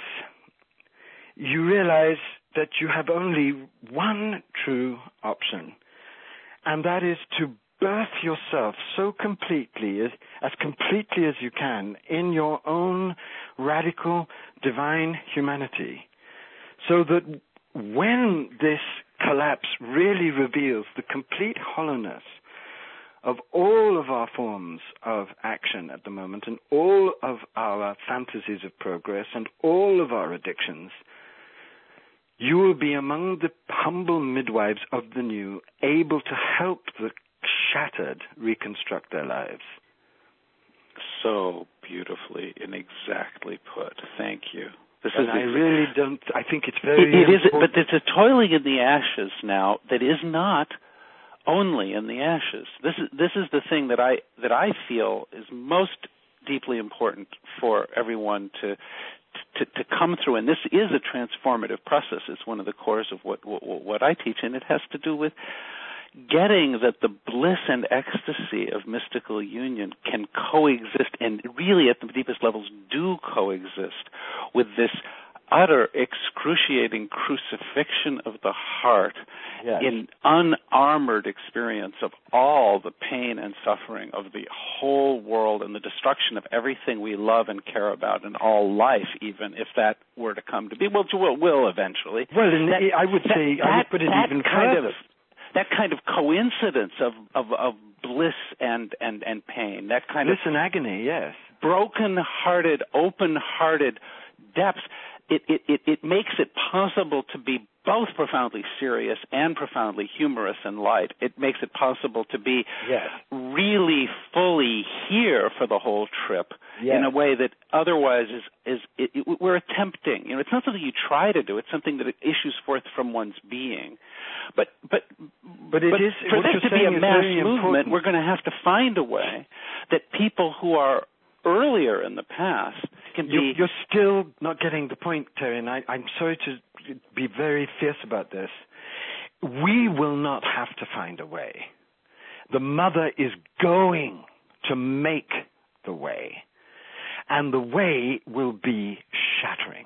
you realize that you have only one true option, and that is to birth yourself so completely, as, as completely as you can, in your own radical divine humanity, so that when this collapse really reveals the complete hollowness of all of our forms of action at the moment, and all of our fantasies of progress, and all of our addictions, you will be among the humble midwives of the new, able to help the shattered reconstruct their lives. So beautifully and exactly put. Thank you. This and is I ex- really don't, I think it's very it, it is, important. but it's a toiling in the ashes now that is not only in the ashes. This is this is the thing that I that I feel is most deeply important for everyone to to, to come through, and this is a transformative process. It's one of the cores of what, what what I teach, and it has to do with getting that the bliss and ecstasy of mystical union can coexist, and really at the deepest levels do coexist, with this utter excruciating crucifixion of the heart, yes, in unarmored experience of all the pain and suffering of the whole world and the destruction of everything we love and care about and all life, even if that were to come to be. Well, will, will eventually. Well, that, I would that, say, that, I would put it even kind further. Of, that kind of coincidence of, of, of bliss and, and, and pain, that kind bliss of... and agony, yes. Broken-hearted, open-hearted depths. It, it, it, it makes it possible to be both profoundly serious and profoundly humorous and light. It makes it possible to be yes. really fully here for the whole trip, yes, in a way that otherwise is, is it, it, we're attempting. You know, it's not something you try to do. It's something that issues forth from one's being. But but but, it but is, for this to be a mass movement, important. We're going to have to find a way that people who are earlier in the past can you, be... You're still not getting the point, Terry, and I, I'm sorry to be very fierce about this. We will not have to find a way. The Mother is going to make the way, and the way will be shattering.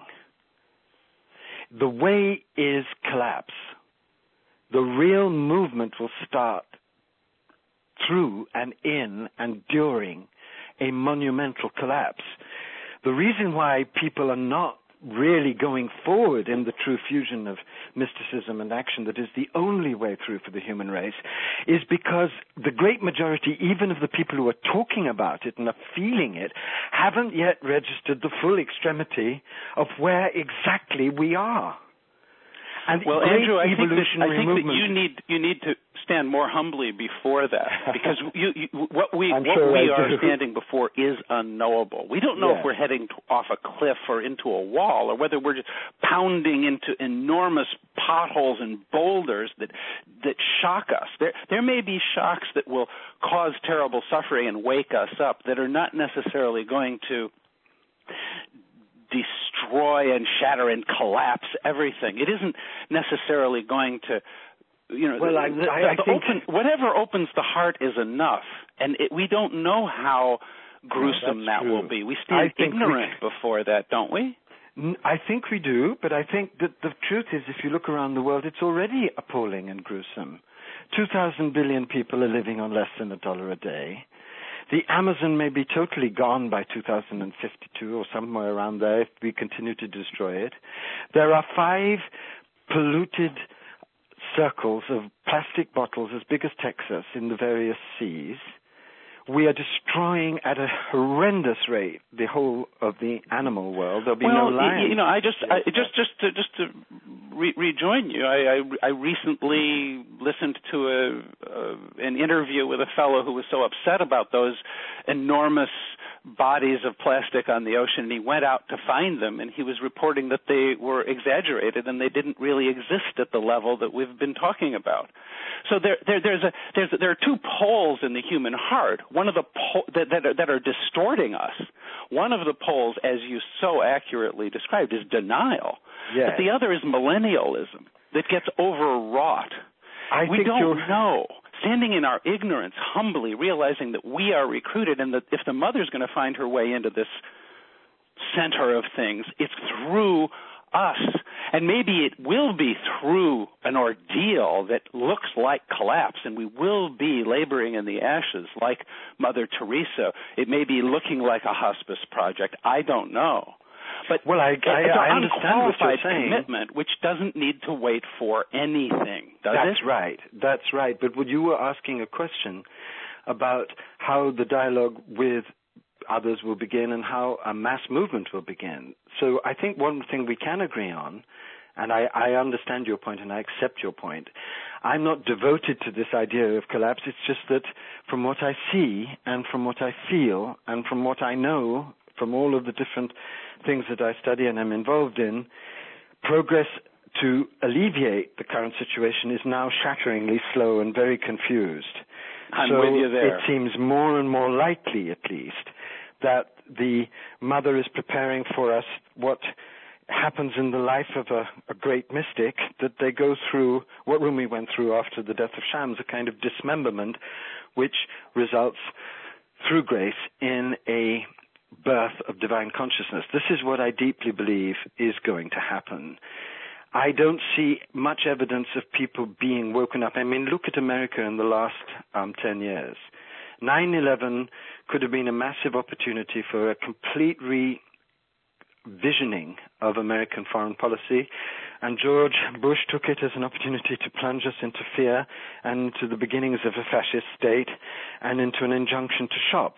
The way is collapse. The real movement will start through and in and during a monumental collapse. The reason why people are not really going forward in the true fusion of mysticism and action that is the only way through for the human race is because the great majority, even of the people who are talking about it and are feeling it, haven't yet registered the full extremity of where exactly we are. And well, Andrew, I think, that, I think movement. that you need you need to stand more humbly before that, because you, you, what we I'm what sure we I are do. standing before is unknowable. We don't know yes. if we're heading to, off a cliff or into a wall, or whether we're just pounding into enormous potholes and boulders that that shock us. There there may be shocks that will cause terrible suffering and wake us up that are not necessarily going to destroy and shatter and collapse everything. It isn't necessarily going to, you know, well, the, I, the, I, I the think open, whatever opens the heart is enough, and it, we don't know how gruesome no, that true. will be. We stand ignorant we, before that, don't we? I think we do, but I think that the truth is, if you look around the world, it's already appalling and gruesome. Two thousand billion people are living on less than a dollar a day. The Amazon may be totally gone by two thousand fifty-two or somewhere around there if we continue to destroy it. There are five polluted circles of plastic bottles as big as Texas in the various seas. We are destroying at a horrendous rate the whole of the animal world. There'll be well, no lions. You know, I just, I, just, just to, just to re- rejoin you. I, I, I recently listened to a, uh, an interview with a fellow who was so upset about those enormous bodies of plastic on the ocean, and he went out to find them, and he was reporting that they were exaggerated and they didn't really exist at the level that we've been talking about. So there, there, there's a, there's a, there are two poles in the human heart. One of the po- that, that, are, that are distorting us. One of the poles, as you so accurately described, is denial. Yes. But the other is millennialism that gets overwrought. I we think don't you're... know. Standing in our ignorance, humbly realizing that we are recruited, and that if the mother's going to find her way into this center of things, it's through us. And maybe it will be through an ordeal that looks like collapse, and we will be laboring in the ashes like Mother Teresa. It may be looking like a hospice project. I don't know. But well, I, I, it's an I understand what you're saying. commitment which doesn't need to wait for anything, does That's it? right. That's right. But when you were asking a question about how the dialogue with others will begin and how a mass movement will begin. So I think one thing we can agree on, and I, I understand your point and I accept your point, I'm not devoted to this idea of collapse. It's just that from what I see and from what I feel and from what I know, from all of the different things that I study and am involved in, progress to alleviate the current situation is now shatteringly slow and very confused. I'm so with you there. It seems more and more likely, at least, that the mother is preparing for us what happens in the life of a, a great mystic, that they go through what Rumi went through after the death of Shams, a kind of dismemberment, which results through grace in a birth of divine consciousness. This is what I deeply believe is going to happen. I don't see much evidence of people being woken up. I mean, look at America in the last um, ten years. nine eleven could have been a massive opportunity for a complete revisioning of American foreign policy, and George Bush took it as an opportunity to plunge us into fear and into the beginnings of a fascist state and into an injunction to shop.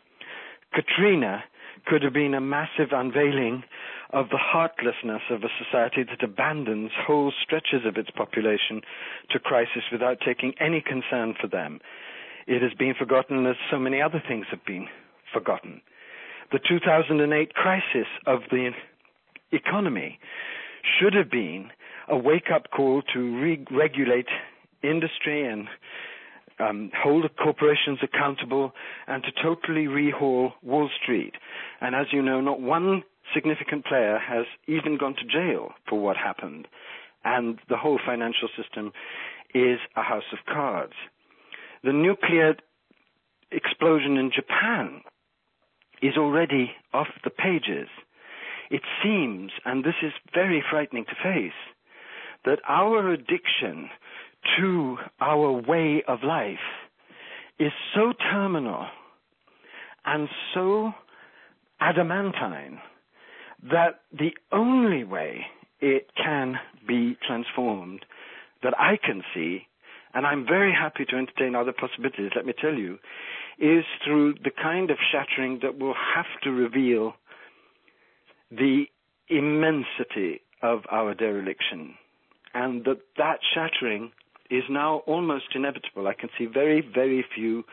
Katrina could have been a massive unveiling of the heartlessness of a society that abandons whole stretches of its population to crisis without taking any concern for them. It has been forgotten as so many other things have been forgotten. The two thousand eight crisis of the economy should have been a wake-up call to re-regulate industry and um, hold corporations accountable and to totally rehaul Wall Street. And as you know, not one significant player has even gone to jail for what happened. And the whole financial system is a house of cards. The nuclear explosion in Japan is already off the pages. It seems, and this is very frightening to face, that our addiction to our way of life is so terminal and so adamantine that the only way it can be transformed that I can see, and I'm very happy to entertain other possibilities, let me tell you, is through the kind of shattering that will have to reveal the immensity of our dereliction and that that shattering is now almost inevitable. I can see very, very few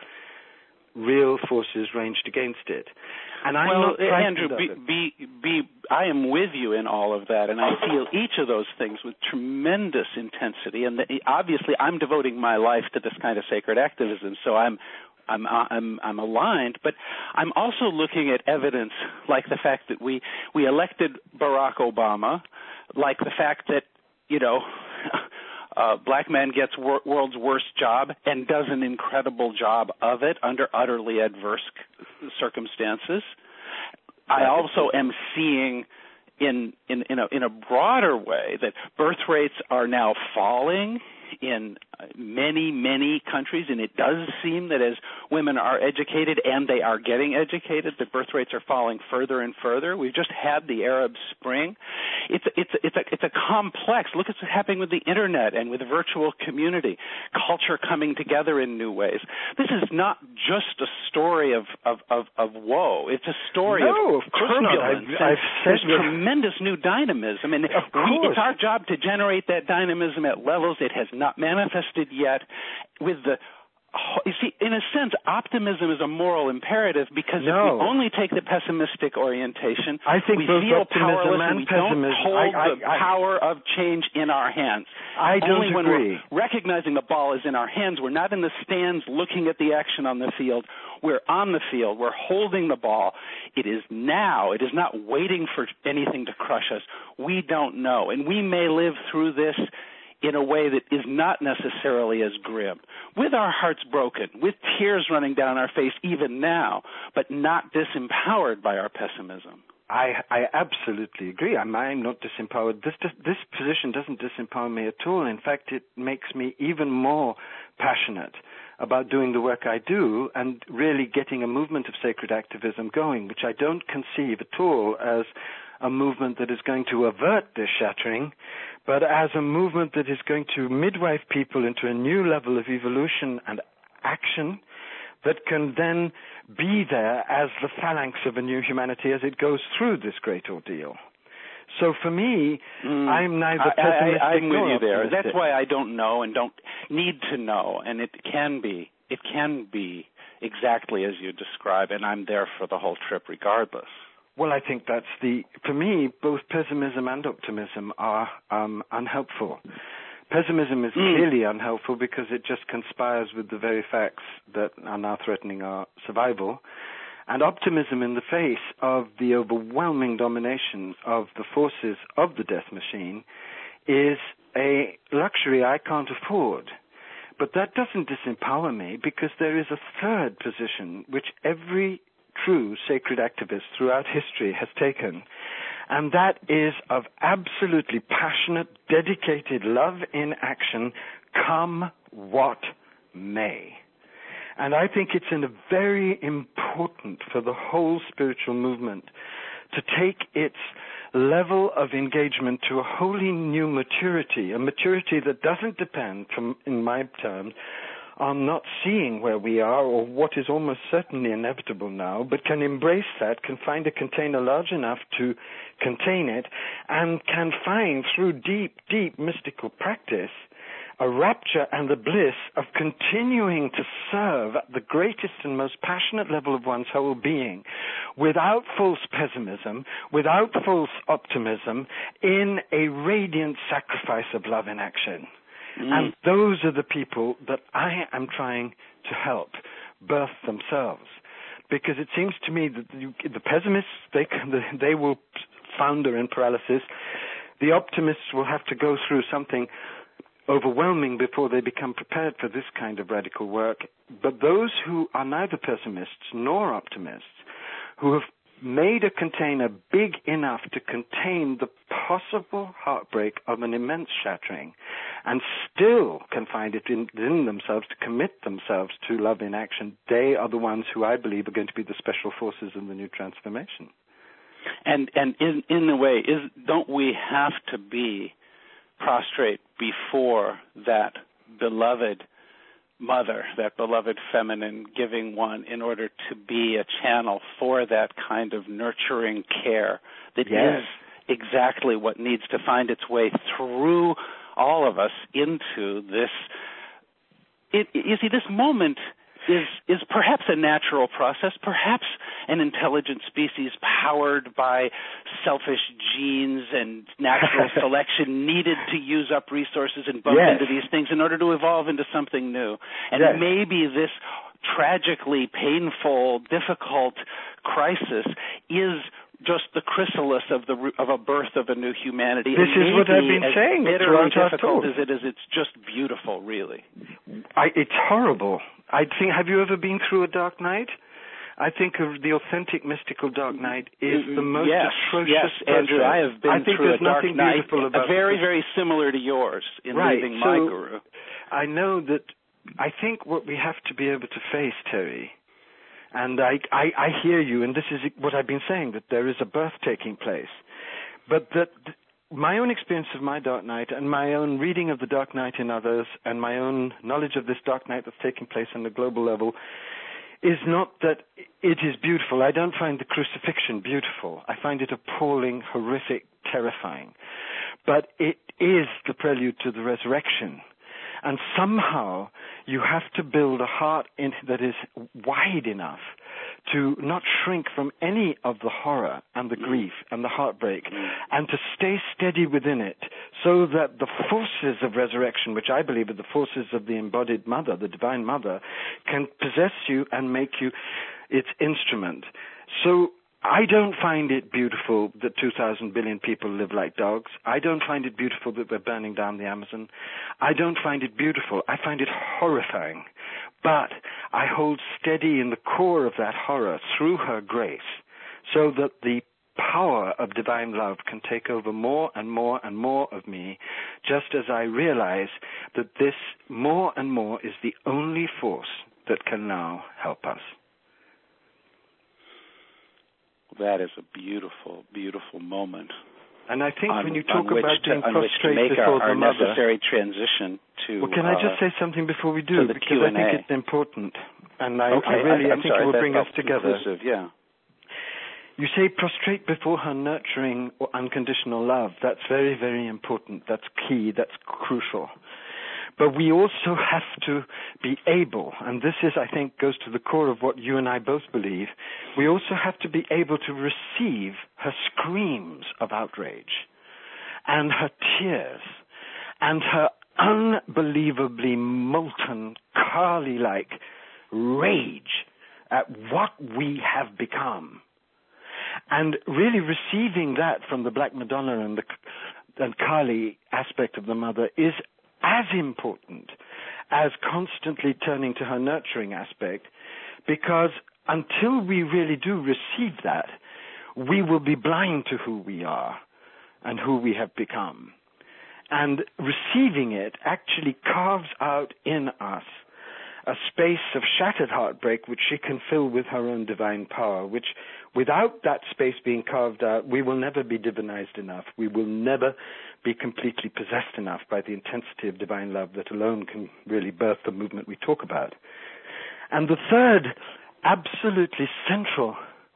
real forces ranged against it. And I'm well, not frightened Andrew, of be, it. be, be, I am with you in all of that, and I feel each of those things with tremendous intensity. And the, obviously, I'm devoting my life to this kind of sacred activism, so I'm, I'm, I'm, I'm aligned. But I'm also looking at evidence like the fact that we, we elected Barack Obama, like the fact that, you know, Uh, black man gets wor- world's worst job and does an incredible job of it under utterly adverse c- circumstances. I also am seeing in in in a, in a broader way that birth rates are now falling in many, many countries, and it does seem that as women are educated, and they are getting educated, the birth rates are falling further and further. We've just had the Arab Spring. It's it's it's a it's a complex. Look at what's happening with the internet and with virtual community, culture coming together in new ways. This is not just a story of of of, of woe. It's a story no, of, of course turbulence. not. I've, I've There's said tremendous new dynamism, and of we, course. it's our job to generate that dynamism at levels it has not manifested yet. With the You see, in a sense, optimism is a moral imperative because no. if we only take the pessimistic orientation, I think we both feel optimism powerless and and we pessimism. don't hold I, I, the I, power of change in our hands. I don't only when agree. we're recognizing the ball is in our hands. We're not in the stands looking at the action on the field. We're on the field. We're holding the ball. It is now. It is not waiting for anything to crush us. We don't know. And we may live through this in a way that is not necessarily as grim, with our hearts broken, with tears running down our face even now, but not disempowered by our pessimism. I, I absolutely agree. I'm, I'm not disempowered. This, this position doesn't disempower me at all. In fact, it makes me even more passionate about doing the work I do and really getting a movement of sacred activism going, which I don't conceive at all as a movement that is going to avert this shattering, but as a movement that is going to midwife people into a new level of evolution and action that can then be there as the phalanx of a new humanity as it goes through this great ordeal. So for me, mm. I'm neither I, pessimistic I, I'm nor with you there. optimistic. That's why I don't know and don't need to know, and it can be, it can be exactly as you describe, and I'm there for the whole trip regardless. Well, I think that's the, for me, both pessimism and optimism are um, unhelpful. Pessimism is mm. clearly unhelpful because it just conspires with the very facts that are now threatening our survival. And optimism in the face of the overwhelming domination of the forces of the death machine is a luxury I can't afford. But that doesn't disempower me because there is a third position which every true sacred activist throughout history has taken, and that is of absolutely passionate, dedicated love in action, come what may. And I think it's in a very important for the whole spiritual movement to take its level of engagement to a wholly new maturity, a maturity that doesn't depend, from in my terms, on not seeing where we are or what is almost certainly inevitable now, but can embrace that, can find a container large enough to contain it, and can find through deep, deep mystical practice a rapture and the bliss of continuing to serve at the greatest and most passionate level of one's whole being without false pessimism, without false optimism, in a radiant sacrifice of love in action. Mm. And those are the people that I am trying to help birth themselves. Because it seems to me that you, the pessimists, they, they will founder in paralysis. The optimists will have to go through something overwhelming before they become prepared for this kind of radical work. But those who are neither pessimists nor optimists, who have made a container big enough to contain the possible heartbreak of an immense shattering, and still can find it in, in themselves to commit themselves to love in action, they are the ones who I believe are going to be the special forces in the new transformation. And and in in a way, is don't we have to be prostrate before that beloved mother, that beloved feminine giving one, in order to be a channel for that kind of nurturing care that yes. is exactly what needs to find its way through all of us into this. It, you see, this moment is is perhaps a natural process, perhaps an intelligent species powered by selfish genes and natural selection needed to use up resources and bump yes. into these things in order to evolve into something new. And yes. maybe this tragically painful, difficult crisis is just the chrysalis of the of a birth of a new humanity. This and is what I've been as saying. bitterly It's difficult as it is, it's just beautiful, really. I, it's horrible. I think. Have you ever been through a dark night? I think of the authentic mystical dark night is the most yes, atrocious. Yes, Andrew, I have been I think through there's a dark nothing night, beautiful about very, it. very similar to yours in right. leaving so my guru. I know that. I think what we have to be able to face, Terry. And I, I, I hear you, and this is what I've been saying, that there is a birth taking place. But that my own experience of my dark night and my own reading of the dark night in others and my own knowledge of this dark night that's taking place on a global level is not that it is beautiful. I don't find the crucifixion beautiful. I find it appalling, horrific, terrifying. But it is the prelude to the resurrection. And somehow you have to build a heart in, that is wide enough to not shrink from any of the horror and the grief and the heartbreak, and to stay steady within it so that the forces of resurrection, which I believe are the forces of the embodied mother, the divine mother, can possess you and make you its instrument. So I don't find it beautiful that two thousand billion people live like dogs. I don't find it beautiful that we're burning down the Amazon. I don't find it beautiful. I find it horrifying. But I hold steady in the core of that horror through her grace so that the power of divine love can take over more and more and more of me, just as I realize that this more and more is the only force that can now help us. That is a beautiful, beautiful moment. And I think on, when you talk about to, being make prostrate before our, the our mother, necessary transition to. Well, can I just uh, say something before we do? the Because Q and A. I think it's important, and I, okay, I really I, I think sorry, it will bring us together. Inclusive, yeah. You say prostrate before her nurturing or unconditional love. That's very, very important. That's key. That's crucial. But we also have to be able, and this is, I think, goes to the core of what you and I both believe, we also have to be able to receive her screams of outrage and her tears and her unbelievably molten, Kali-like rage at what we have become. And really receiving that from the Black Madonna and the and Kali aspect of the mother is as important as constantly turning to her nurturing aspect, because until we really do receive that, we will be blind to who we are and who we have become. And receiving it actually carves out in us a space of shattered heartbreak which she can fill with her own divine power, which without that space being carved out, we will never be divinized enough. We will never be completely possessed enough by the intensity of divine love that alone can really birth the movement we talk about. And the third, absolutely central,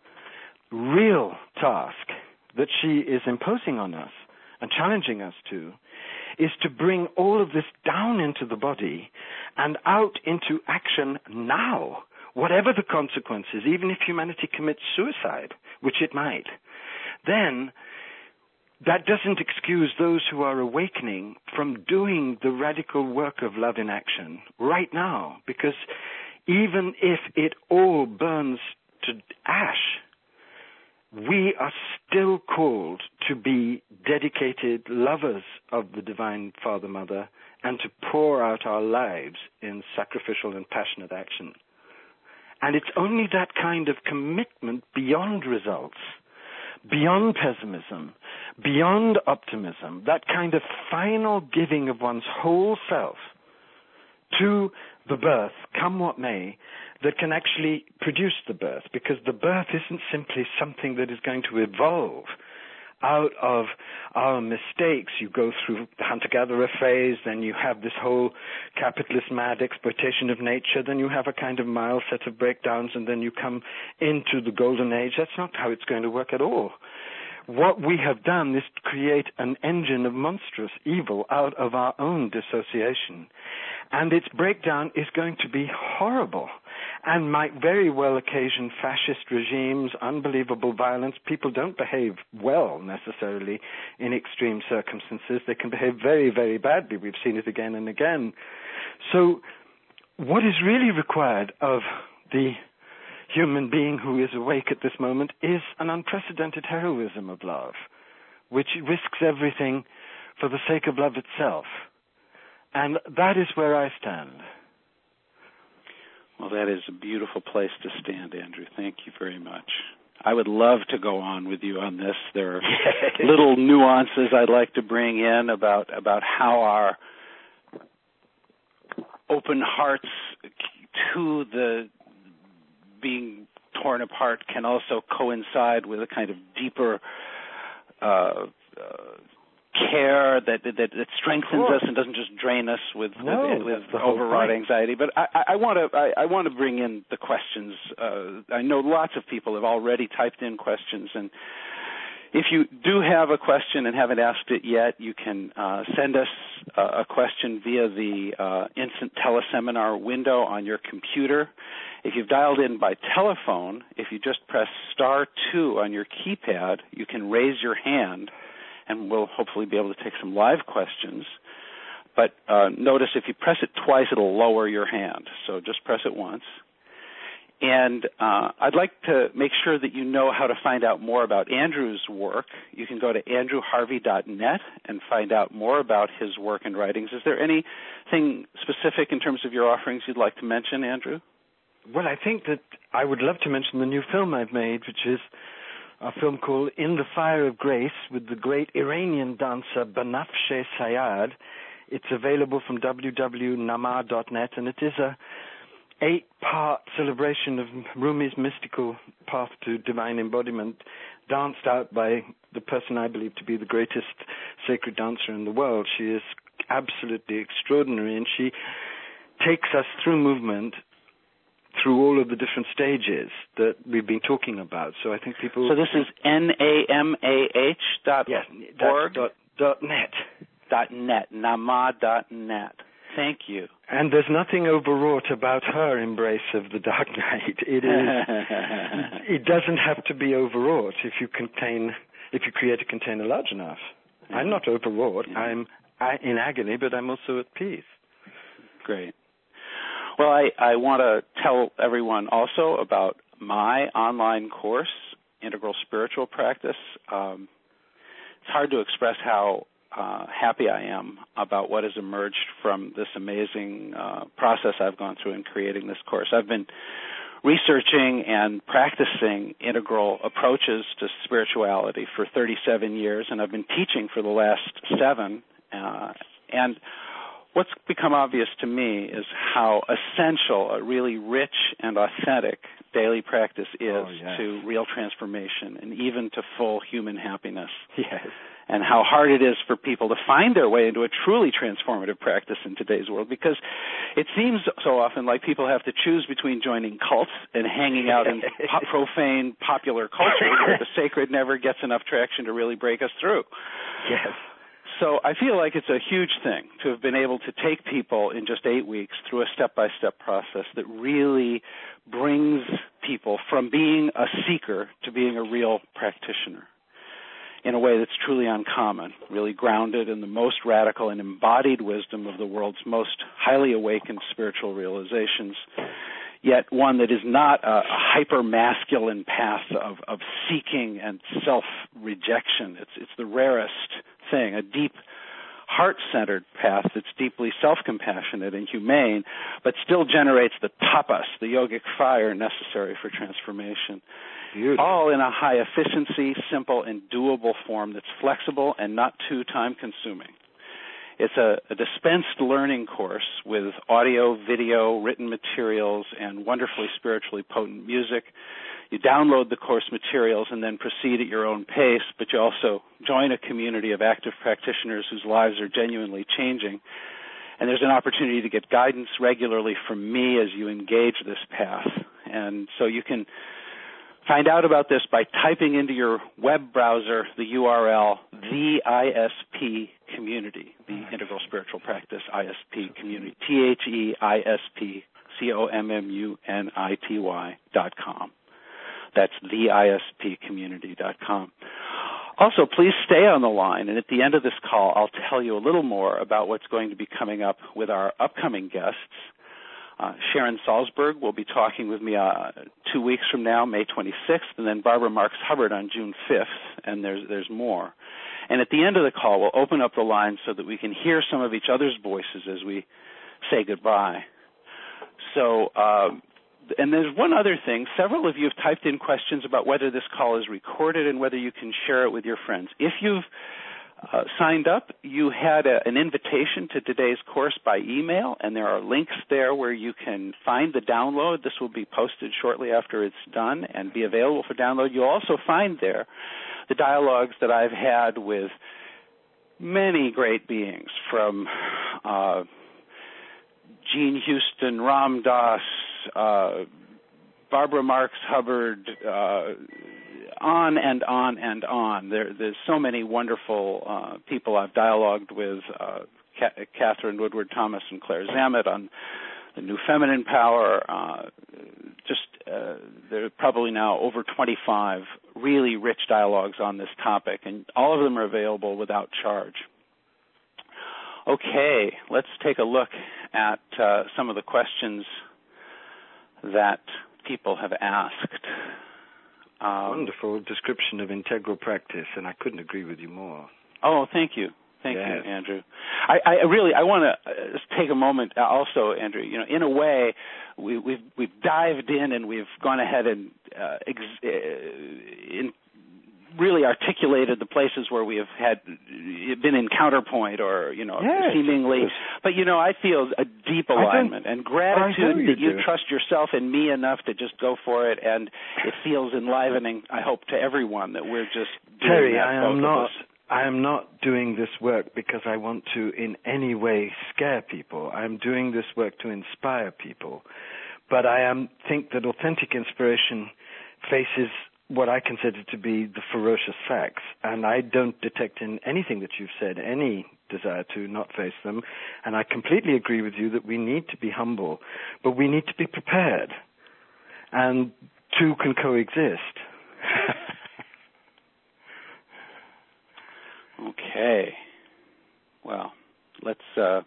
real task that she is imposing on us and challenging us to is to bring all of this down into the body and out into action now, whatever the consequences, even if humanity commits suicide, which it might. Then that doesn't excuse those who are awakening from doing the radical work of love in action right now, because even if it all burns to ash, we are still called to be dedicated lovers of the Divine Father Mother and to pour out our lives in sacrificial and passionate action. And it's only that kind of commitment beyond results, beyond pessimism, beyond optimism, that kind of final giving of one's whole self to the birth, come what may, that can actually produce the birth, because the birth isn't simply something that is going to evolve out of our mistakes. You go through the hunter-gatherer phase, then you have this whole capitalist mad exploitation of nature, then you have a kind of mild set of breakdowns, and then you come into the golden age. That's not how it's going to work at all. what we have done is to create an engine of monstrous evil out of our own dissociation. And its breakdown is going to be horrible and might very well occasion fascist regimes, unbelievable violence. People don't behave well necessarily in extreme circumstances. They can behave very, very badly. We've seen it again and again. So what is really required of the human being who is awake at this moment is an unprecedented heroism of love, which risks everything for the sake of love itself. And that is where I stand. Well, that is a beautiful place to stand, Andrew. Thank you very much. I would love to go on with you on this. There are little nuances I'd like to bring in about, about how our open hearts to the being torn apart can also coincide with a kind of deeper uh, uh, care that, that that strengthens us and doesn't just drain us with, no, with, with overwrought anxiety. But I, I want to I, I want to bring in the questions. Uh, I know lots of people have already typed in questions, and if you do have a question and haven't asked it yet, you can uh, send us uh, a question via the uh, instant teleseminar window on your computer. If you've dialed in by telephone, if you just press star two on your keypad, you can raise your hand, and we'll hopefully be able to take some live questions. But uh, notice if you press it twice, it'll lower your hand. So just press it once. And uh, I'd like to make sure that you know how to find out more about Andrew's work. You can go to andrew harvey dot net and find out more about his work and writings. Is there anything specific in terms of your offerings you'd like to mention, Andrew? Well, I think that I would love to mention the new film I've made, which is a film called In the Fire of Grace with the great Iranian dancer Banafsheh Sayad. It's available from w w w dot nama dot net, and it is a eight-part celebration of Rumi's mystical path to divine embodiment, danced out by the person I believe to be the greatest sacred dancer in the world. She is absolutely extraordinary, and she takes us through movement through all of the different stages that we've been talking about. So I think people... So this is N A M A H dot org? Yes, dot, dot net. Dot net, nama dot net. Thank you. And there's nothing overwrought about her embrace of the dark night. It is. It doesn't have to be overwrought if you contain, if you create a container large enough. Yeah. I'm not overwrought. Yeah. I'm in agony, but I'm also at peace. Great. Well, I, I want to tell everyone also about my online course, Integral Spiritual Practice. Um, it's hard to express how Uh, happy I am about what has emerged from this amazing uh, process I've gone through in creating this course. I've been researching and practicing integral approaches to spirituality for thirty-seven years, and I've been teaching for the last seven. Uh, and what's become obvious to me is how essential a really rich and authentic daily practice is oh, yes. to real transformation and even to full human happiness. Yes. And how hard it is for people to find their way into a truly transformative practice in today's world, because it seems so often like people have to choose between joining cults and hanging out in po- profane popular culture where the sacred never gets enough traction to really break us through. Yes. So I feel like it's a huge thing to have been able to take people in just eight weeks through a step-by-step process that really brings people from being a seeker to being a real practitioner in a way that's truly uncommon, really grounded in the most radical and embodied wisdom of the world's most highly awakened spiritual realizations, yet one that is not a, a hyper-masculine path of, of seeking and self-rejection. It's, it's the rarest thing, a deep, heart-centered path that's deeply self-compassionate and humane, but still generates the tapas, the yogic fire necessary for transformation. Beautiful. All in a high-efficiency, simple, and doable form that's flexible and not too time-consuming. It's a, a dispensed learning course with audio, video, written materials, and wonderfully spiritually potent music. You download the course materials and then proceed at your own pace, but you also join a community of active practitioners whose lives are genuinely changing. And there's an opportunity to get guidance regularly from me as you engage this path. And so you can Find out about this by typing into your web browser the U R L, the I S P Community, the Integral Spiritual Practice I S P Community, T H E I S P C O M M U N I T Y dot com. That's the I S P community dot com. Also, please stay on the line, and at the end of this call, I'll tell you a little more about what's going to be coming up with our upcoming guests. Uh, Sharon Salzberg will be talking with me uh, two weeks from now, May twenty-sixth, and then Barbara Marks Hubbard on June fifth, and there's there's more. And at the end of the call, we'll open up the line so that we can hear some of each other's voices as we say goodbye. So, uh, and there's one other thing. Several of you have typed in questions about whether this call is recorded and whether you can share it with your friends. If you've Uh, signed up, you had a, an invitation to today's course by email, and there are links there where you can find the download. This will be posted shortly after it's done and be available for download. You'll also find there the dialogues that I've had with many great beings, from uh, Jean Houston, Ram Dass, uh, Barbara Marks Hubbard, uh, on and on and on. There, there's so many wonderful uh, people I've dialogued with, uh, Ca- Catherine Woodward Thomas and Claire Zammit on the New Feminine Power. Uh, just uh, there are probably now over twenty-five really rich dialogues on this topic, and all of them are available without charge. Okay, let's take a look at uh, some of the questions that people have asked. Um, Wonderful description of integral practice, and I couldn't agree with you more. Oh, thank you. Thank yes. you, Andrew. I, I really, I want to uh, take a moment also, Andrew. You know, in a way, we, we've we've dived in and we've gone ahead and uh, ex- uh, in really articulated the places where we have had been in counterpoint or, you know, yes, seemingly. But, you know, I feel a deep alignment and gratitude you that you do. trust yourself and me enough to just go for it. And it feels enlivening, I hope, to everyone that we're just doing Terry, that, I both am of not. us. I am not doing this work because I want to in any way scare people. I'm doing this work to inspire people. But I am think that authentic inspiration faces what I consider to be the ferocious facts, and I don't detect in anything that you've said any desire to not face them, and I completely agree with you that we need to be humble, but we need to be prepared, and two can coexist. Okay. Well, let's uh,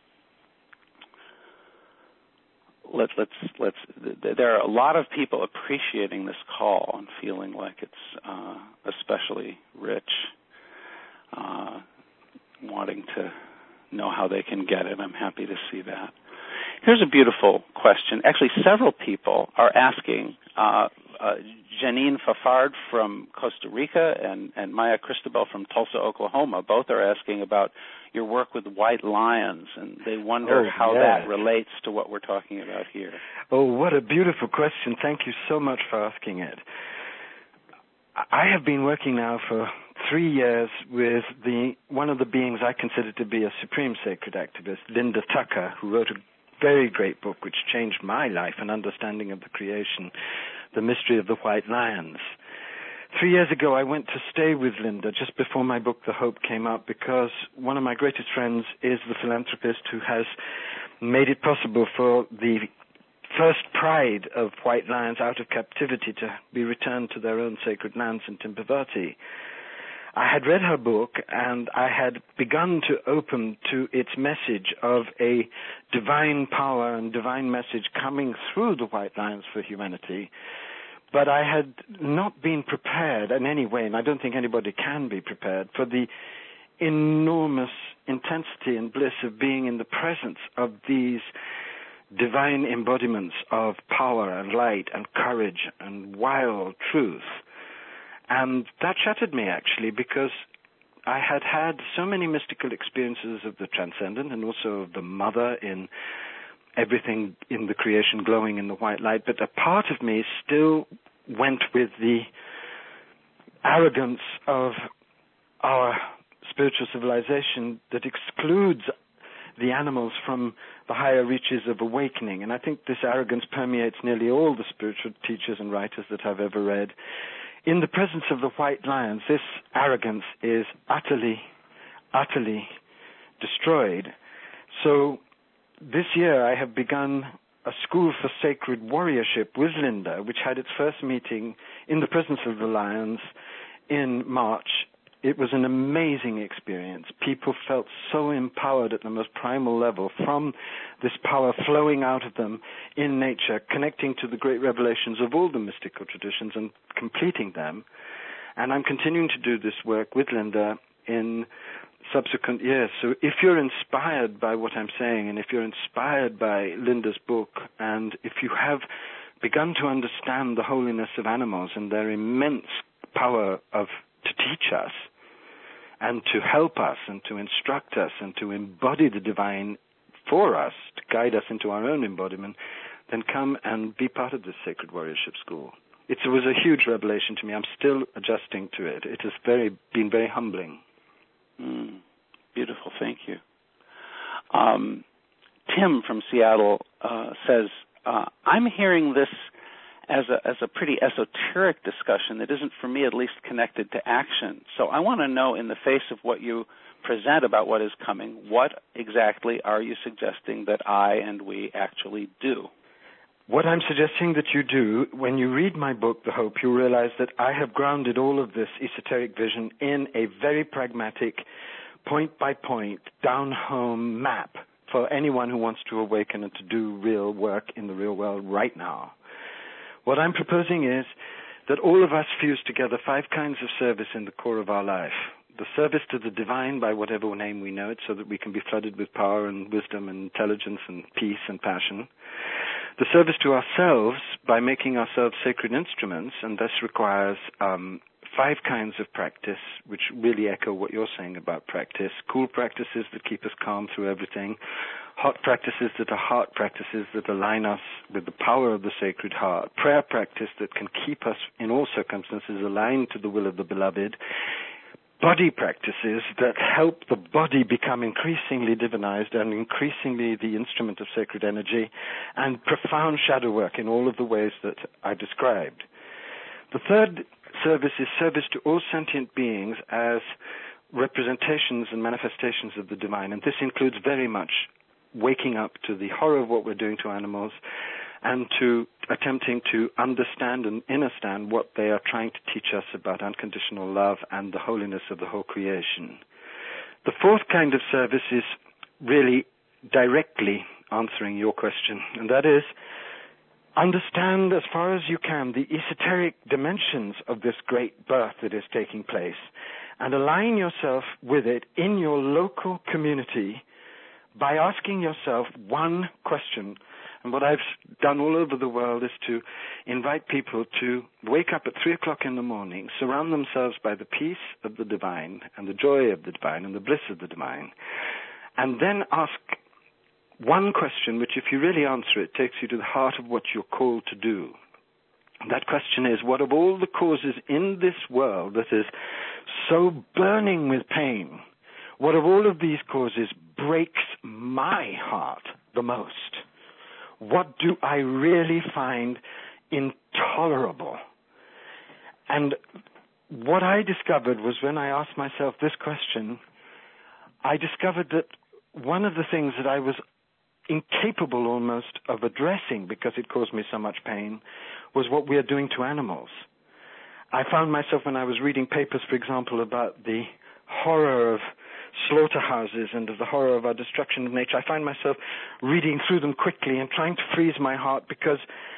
let let's let's. There are a lot of people appreciating this call and feeling like it's uh, especially rich, uh, wanting to know how they can get it. I'm happy to see that. Here's a beautiful question. Actually, several people are asking. Uh, uh, Janine Fafard from Costa Rica and, and Maya Cristobal from Tulsa, Oklahoma, both are asking about your work with white lions, and they wonder oh, how yes. that relates to what we're talking about here. Oh, what a beautiful question. Thank you so much for asking it. I have been working now for three years with the one of the beings I consider to be a supreme sacred activist, Linda Tucker, who wrote a very great book which changed my life and understanding of the creation, The Mystery of the White Lions. Three years ago, I went to stay with Linda just before my book, The Hope, came out, because one of my greatest friends is the philanthropist who has made it possible for the first pride of white lions out of captivity to be returned to their own sacred lands in Timbavati. I had read her book, and I had begun to open to its message of a divine power and divine message coming through the White Lions for humanity. But I had not been prepared in any way, and I don't think anybody can be prepared, for the enormous intensity and bliss of being in the presence of these divine embodiments of power and light and courage and wild truth. And that shattered me, actually, because I had had so many mystical experiences of the transcendent and also of the mother in everything in the creation glowing in the white light, but a part of me still went with the arrogance of our spiritual civilization that excludes the animals from the higher reaches of awakening. And I think this arrogance permeates nearly all the spiritual teachers and writers that I've ever read. In the presence of the white lions, this arrogance is utterly, utterly destroyed. So this year I have begun a school for sacred warriorship with Linda, which had its first meeting in the presence of the lions in March. It was an amazing experience. People felt so empowered at the most primal level from this power flowing out of them in nature, connecting to the great revelations of all the mystical traditions and completing them. And I'm continuing to do this work with Linda in subsequent years. So if you're inspired by what I'm saying, and if you're inspired by Linda's book, and if you have begun to understand the holiness of animals and their immense power of to teach us and to help us and to instruct us and to embody the divine for us, to guide us into our own embodiment, then come and be part of this sacred warriorship school. It was a huge revelation to me. I'm still adjusting to it. It has very been very humbling. Mm, beautiful, thank you. Um, Tim from Seattle uh, says, uh, I'm hearing this as a, as a pretty esoteric discussion that isn't, for me at least, connected to action. So I want to know, in the face of what you present about what is coming, what exactly are you suggesting that I and we actually do? What I'm suggesting that you do, when you read my book, The Hope, you'll realize that I have grounded all of this esoteric vision in a very pragmatic, point-by-point, down-home map for anyone who wants to awaken and to do real work in the real world right now. What I'm proposing is that all of us fuse together five kinds of service in the core of our life. The service to the divine, by whatever name we know it, so that we can be flooded with power and wisdom and intelligence and peace and passion. The service to ourselves, by making ourselves sacred instruments, and this requires um, five kinds of practice, which really echo what you're saying about practice. Cool practices that keep us calm through everything. Hot practices that are heart practices that align us with the power of the Sacred Heart. Prayer practice that can keep us, in all circumstances, aligned to the will of the Beloved. Body practices that help the body become increasingly divinized and increasingly the instrument of sacred energy, and profound shadow work in all of the ways that I described. The third service is service to all sentient beings as representations and manifestations of the divine, and this includes very much waking up to the horror of what we're doing to animals and to attempting to understand and understand what they are trying to teach us about unconditional love and the holiness of the whole creation. The fourth kind of service is really directly answering your question, and that is understand as far as you can the esoteric dimensions of this great birth that is taking place and align yourself with it in your local community by asking yourself one question. And what I've done all over the world is to invite people to wake up at three o'clock in the morning, surround themselves by the peace of the divine and the joy of the divine and the bliss of the divine, and then ask one question, which if you really answer it, takes you to the heart of what you're called to do. That question is, what of all the causes in this world that is so burning with pain, what of all of these causes breaks my heart the most? What do I really find intolerable? And what I discovered was, when I asked myself this question, I discovered that one of the things that I was incapable almost of addressing because it caused me so much pain was what we are doing to animals. I found myself, when I was reading papers, for example, about the horror of slaughterhouses and of the horror of our destruction of nature, I find myself reading through them quickly and trying to freeze my heart, because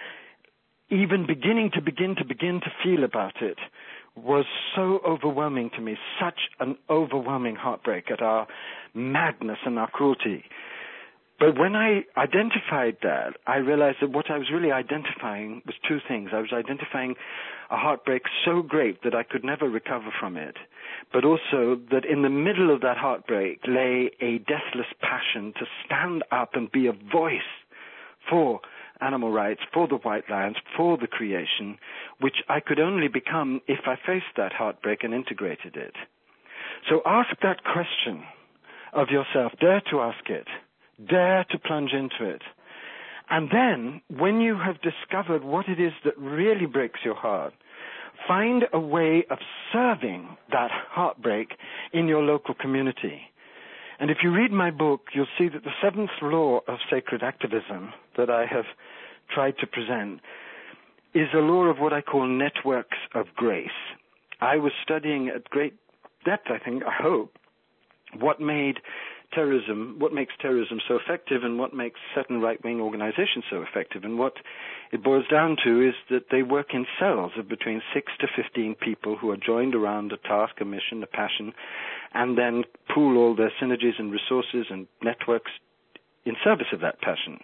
even beginning to begin to begin to feel about it was so overwhelming to me, such an overwhelming heartbreak at our madness and our cruelty. But when I identified that, I realized that what I was really identifying was two things. I was identifying a heartbreak so great that I could never recover from it, but also that in the middle of that heartbreak lay a deathless passion to stand up and be a voice for animal rights, for the white lions, for the creation, which I could only become if I faced that heartbreak and integrated it. So ask that question of yourself. Dare to ask it. Dare to plunge into it. And then, when you have discovered what it is that really breaks your heart, find a way of serving that heartbreak in your local community. And if you read my book, you'll see that the seventh law of sacred activism that I have tried to present is a law of what I call networks of grace. I was studying at great depth, I think, I hope, what made terrorism, what makes terrorism so effective and what makes certain right-wing organizations so effective. And what it boils down to is that they work in cells of between six to fifteen people who are joined around a task, a mission, a passion, and then pool all their synergies and resources and networks in service of that passion.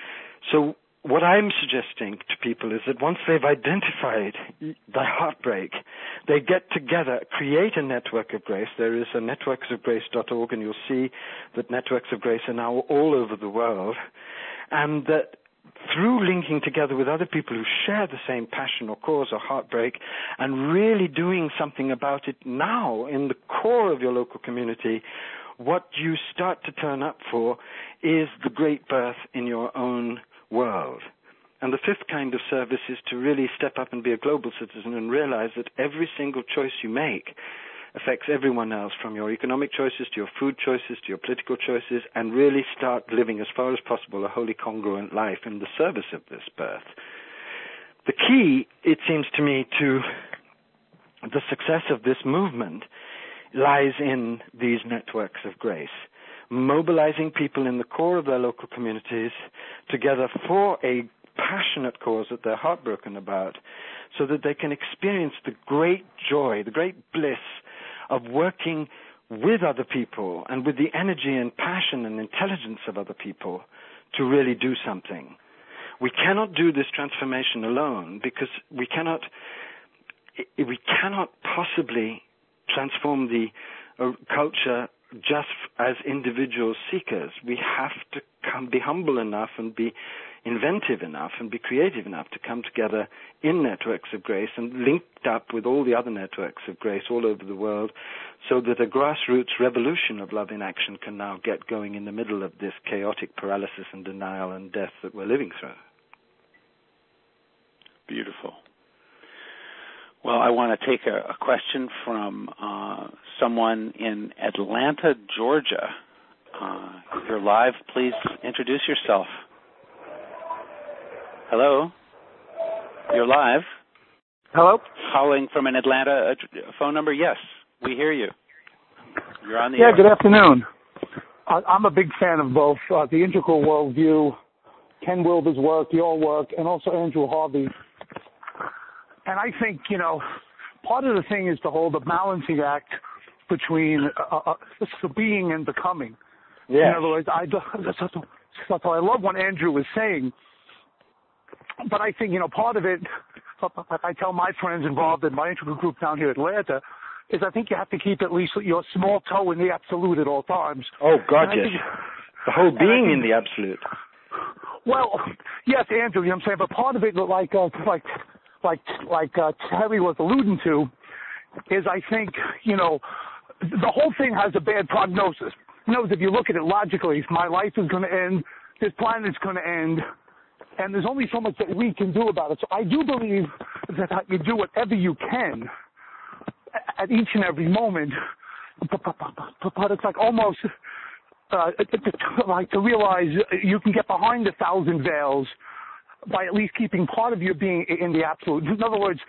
So what I'm suggesting to people is that once they've identified the heartbreak, they get together, create a network of grace. There is a networks of grace dot org, and you'll see that networks of grace are now all over the world, and that through linking together with other people who share the same passion or cause or heartbreak and really doing something about it now in the core of your local community, what you start to turn up for is the great birth in your own world. And the fifth kind of service is to really step up and be a global citizen and realize that every single choice you make affects everyone else, from your economic choices to your food choices to your political choices, and really start living as far as possible a wholly congruent life in the service of this birth. The key, it seems to me, to the success of this movement lies in these networks of grace, mobilizing people in the core of their local communities together for a passionate cause that they're heartbroken about, so that they can experience the great joy, the great bliss of working with other people and with the energy and passion and intelligence of other people to really do something. We cannot do this transformation alone, because we cannot we cannot possibly transform the uh, culture just as individual seekers. We have to come, be humble enough and be inventive enough and be creative enough to come together in networks of grace and linked up with all the other networks of grace all over the world, so that a grassroots revolution of love in action can now get going in the middle of this chaotic paralysis and denial and death that we're living through. Beautiful. Well, I want to take a, a question from uh, someone in Atlanta, Georgia. Uh, you're live. Please introduce yourself. Hello? You're live. Hello? Calling from an Atlanta uh, phone number? Yes, we hear you. You're on the yeah, air. Yeah, good afternoon. Uh, I'm a big fan of both uh, the Integral Worldview, Ken Wilber's work, your work, and also Andrew Harvey. And I think, you know, part of the thing is to hold a balancing act between uh, uh, the being and becoming. Yeah. In other words, I, so I love what Andrew was saying. But I think, you know, part of it, like I tell my friends involved in my integral group down here in Atlanta, is I think you have to keep at least your small toe in the absolute at all times. Oh, God, yes. Think, the whole being think, in the absolute. Well, yes, Andrew, you know what I'm saying? But part of it, like, uh, like, like, like uh, Terry was alluding to, is I think, you know, the whole thing has a bad prognosis. You know, if you look at it logically, my life is going to end, this planet's going to end, and there's only so much that we can do about it. So I do believe that you do whatever you can at each and every moment, but it's like almost uh, like to realize you can get behind a thousand veils by at least keeping part of your being in the absolute. In other words,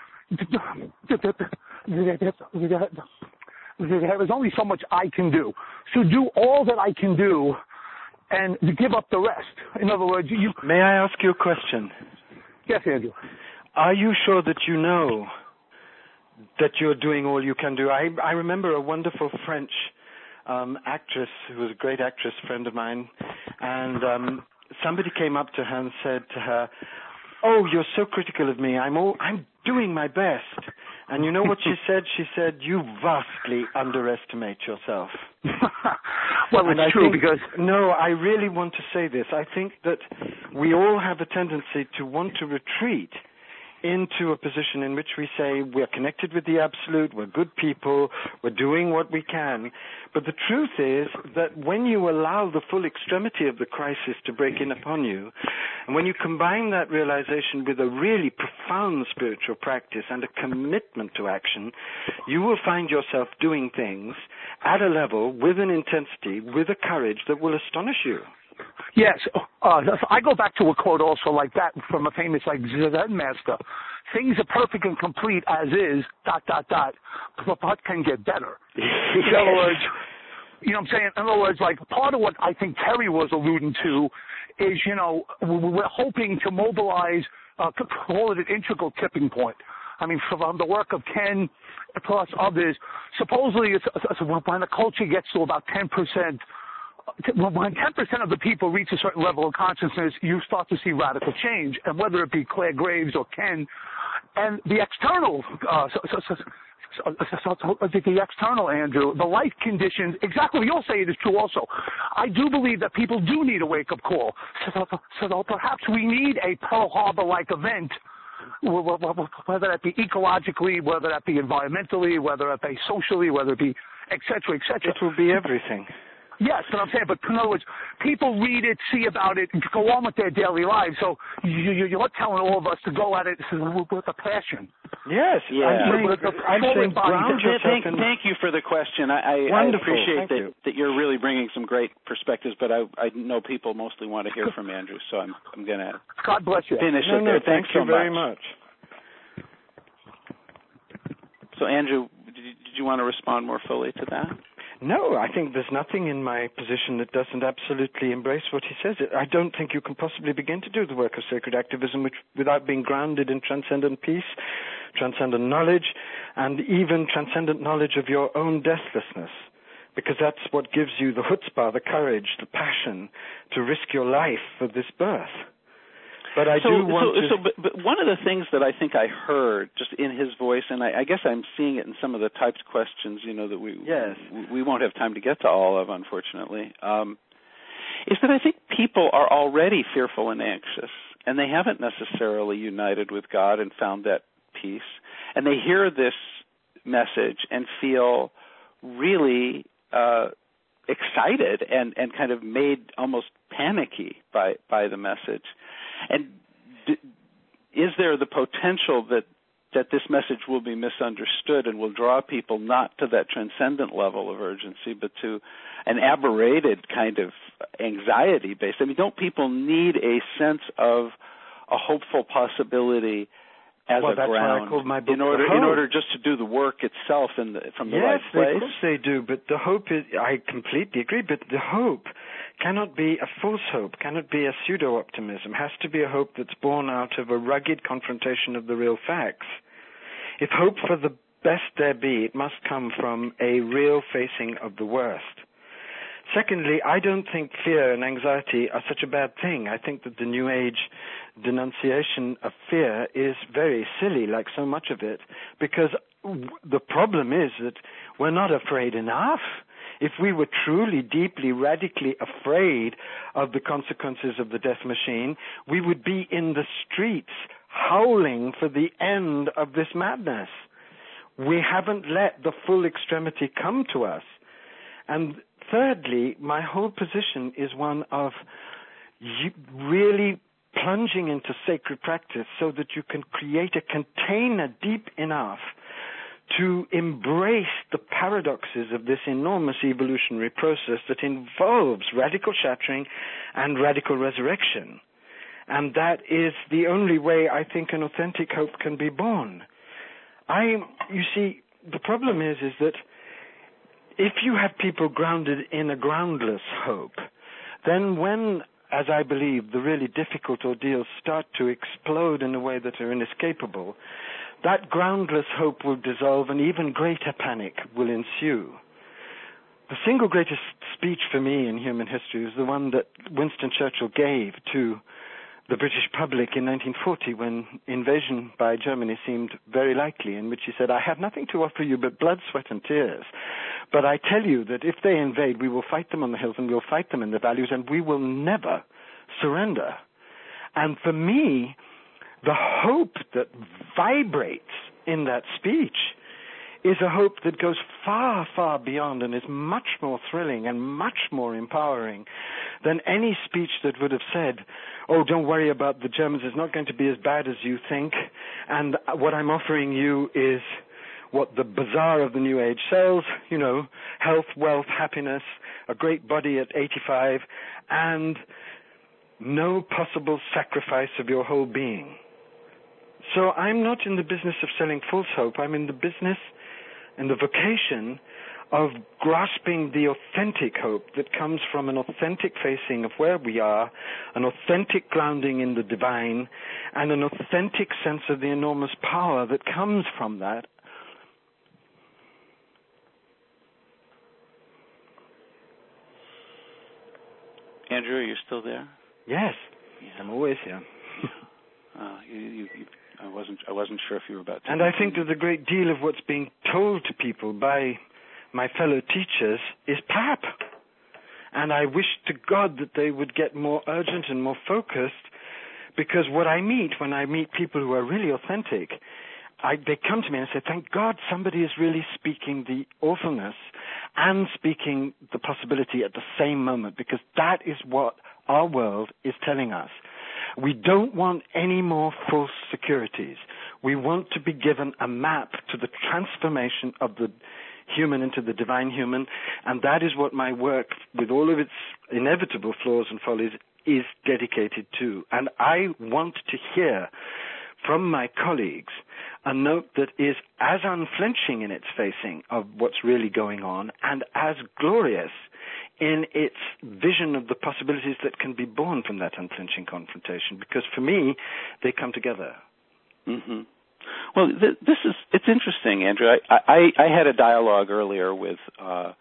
there is only so much I can do. So do all that I can do and give up the rest. In other words, you... May I ask you a question? Yes, Andrew. Are you sure that you know that you're doing all you can do? I, I remember a wonderful French um, actress who was a great actress, friend of mine, and um, somebody came up to her and said to her, "Oh, you're so critical of me. I'm all, I'm doing my best." And you know what she said? She said, "You vastly underestimate yourself." Well, it's and true think, because... No, I really want to say this. I think that we all have a tendency to want to retreat into a position in which we say we're connected with the absolute, we're good people, we're doing what we can. But the truth is that when you allow the full extremity of the crisis to break in upon you, and when you combine that realization with a really profound spiritual practice and a commitment to action, you will find yourself doing things at a level, with an intensity, with a courage that will astonish you. Yes, uh, I go back to a quote also like that from a famous like Zen master. Things are perfect and complete as is, dot, dot, dot, but can get better. In other words, you know what I'm saying? In other words, like part of what I think Terry was alluding to is, you know, we're hoping to mobilize, uh, call it an integral tipping point. I mean, from the work of Ken plus others, supposedly it's, it's when the culture gets to about ten percent, when ten percent of the people reach a certain level of consciousness, you start to see radical change. And whether it be Claire Graves or Ken, and the external, uh, so, so, so, so, so, so, the external, Andrew, the life conditions, exactly what you'll say it is true also. I do believe that people do need a wake-up call. So, so, so perhaps we need a Pearl Harbor-like event, whether that be ecologically, whether that be environmentally, whether that be socially, whether it be et cetera, et cetera. It will be everything. Yes, but I'm saying, but in other words, people read it, see about it, and go on with their daily lives. So you, you, you're telling all of us to go at it with a passion. Yes, yeah. I'm saying, with, with I'm saying ground yourself thank, in... thank you for the question. I, I, I appreciate that, you. that you're really bringing some great perspectives, but I, I know people mostly want to hear from Andrew, so I'm, I'm going to God bless you. finish no, it no, there. Thank Thanks you so very much. much. So, Andrew, did you, did you want to respond more fully to that? No, I think there's nothing in my position that doesn't absolutely embrace what he says. I don't think you can possibly begin to do the work of sacred activism which, without being grounded in transcendent peace, transcendent knowledge, and even transcendent knowledge of your own deathlessness, because that's what gives you the chutzpah, the courage, the passion to risk your life for this birth. But I so, do want so, to... So, but, but one of the things that I think I heard just in his voice, and I, I guess I'm seeing it in some of the typed questions, you know, that we yes. we, we won't have time to get to all of, unfortunately, um, is that I think people are already fearful and anxious, and they haven't necessarily united with God and found that peace. And they hear this message and feel really uh, excited and, and kind of made almost panicky by, by the message. And d- is there the potential that, that this message will be misunderstood and will draw people not to that transcendent level of urgency, but to an aberrated kind of anxiety base? I mean, don't people need a sense of a hopeful possibility as well, a that's ground why I called my book in order The Hope. in order just to do the work itself in the, from the yes, right place? Yes, of course they do, but the hope is, I completely agree, but the hope cannot be a false hope, cannot be a pseudo-optimism, has to be a hope that's born out of a rugged confrontation of the real facts. If hope for the best there be, it must come from a real facing of the worst. Secondly, I don't think fear and anxiety are such a bad thing. I think that the New Age denunciation of fear is very silly, like so much of it, because the problem is that we're not afraid enough. If we were truly, deeply, radically afraid of the consequences of the death machine, we would be in the streets howling for the end of this madness. We haven't let the full extremity come to us. And thirdly, my whole position is one of really plunging into sacred practice so that you can create a container deep enough to embrace the paradoxes of this enormous evolutionary process that involves radical shattering and radical resurrection. And that is the only way I think an authentic hope can be born. I, you see, the problem is, is that if you have people grounded in a groundless hope, then when, as I believe, the really difficult ordeals start to explode in a way that are inescapable, that groundless hope will dissolve and even greater panic will ensue. The single greatest speech for me in human history is the one that Winston Churchill gave to the British public in nineteen forty when invasion by Germany seemed very likely, in which he said, "I have nothing to offer you but blood, sweat, and tears. But I tell you that if they invade, we will fight them on the hills and we'll fight them in the valleys and we will never surrender." And for me, the hope that vibrates in that speech is a hope that goes far, far beyond and is much more thrilling and much more empowering than any speech that would have said, oh, don't worry about the Germans, it's not going to be as bad as you think, and what I'm offering you is what the bazaar of the New Age sells, you know, health, wealth, happiness, a great body at eighty-five, and no possible sacrifice of your whole being. So I'm not in the business of selling false hope. I'm in the business and the vocation of grasping the authentic hope that comes from an authentic facing of where we are, an authentic grounding in the divine, and an authentic sense of the enormous power that comes from that. Andrew, are you still there? Yes, yeah. I'm always here. uh, you, you, you, I wasn't. I wasn't sure if you were about to. And I think that a great deal of what's being told to people by my fellow teachers is pap. And I wish to God that they would get more urgent and more focused, because what I meet when I meet people who are really authentic, I, they come to me and say, thank God somebody is really speaking the awfulness and speaking the possibility at the same moment, because that is what our world is telling us. We don't want any more false securities. We want to be given a map to the transformation of the human into the divine human, and that is what my work, with all of its inevitable flaws and follies, is dedicated to. And I want to hear from my colleagues a note that is as unflinching in its facing of what's really going on and as glorious in its vision of the possibilities that can be born from that unflinching confrontation, because for me, they come together. Mm-hmm. Well, th- this is, it's interesting, Andrew. I, I, I had a dialogue earlier with uh,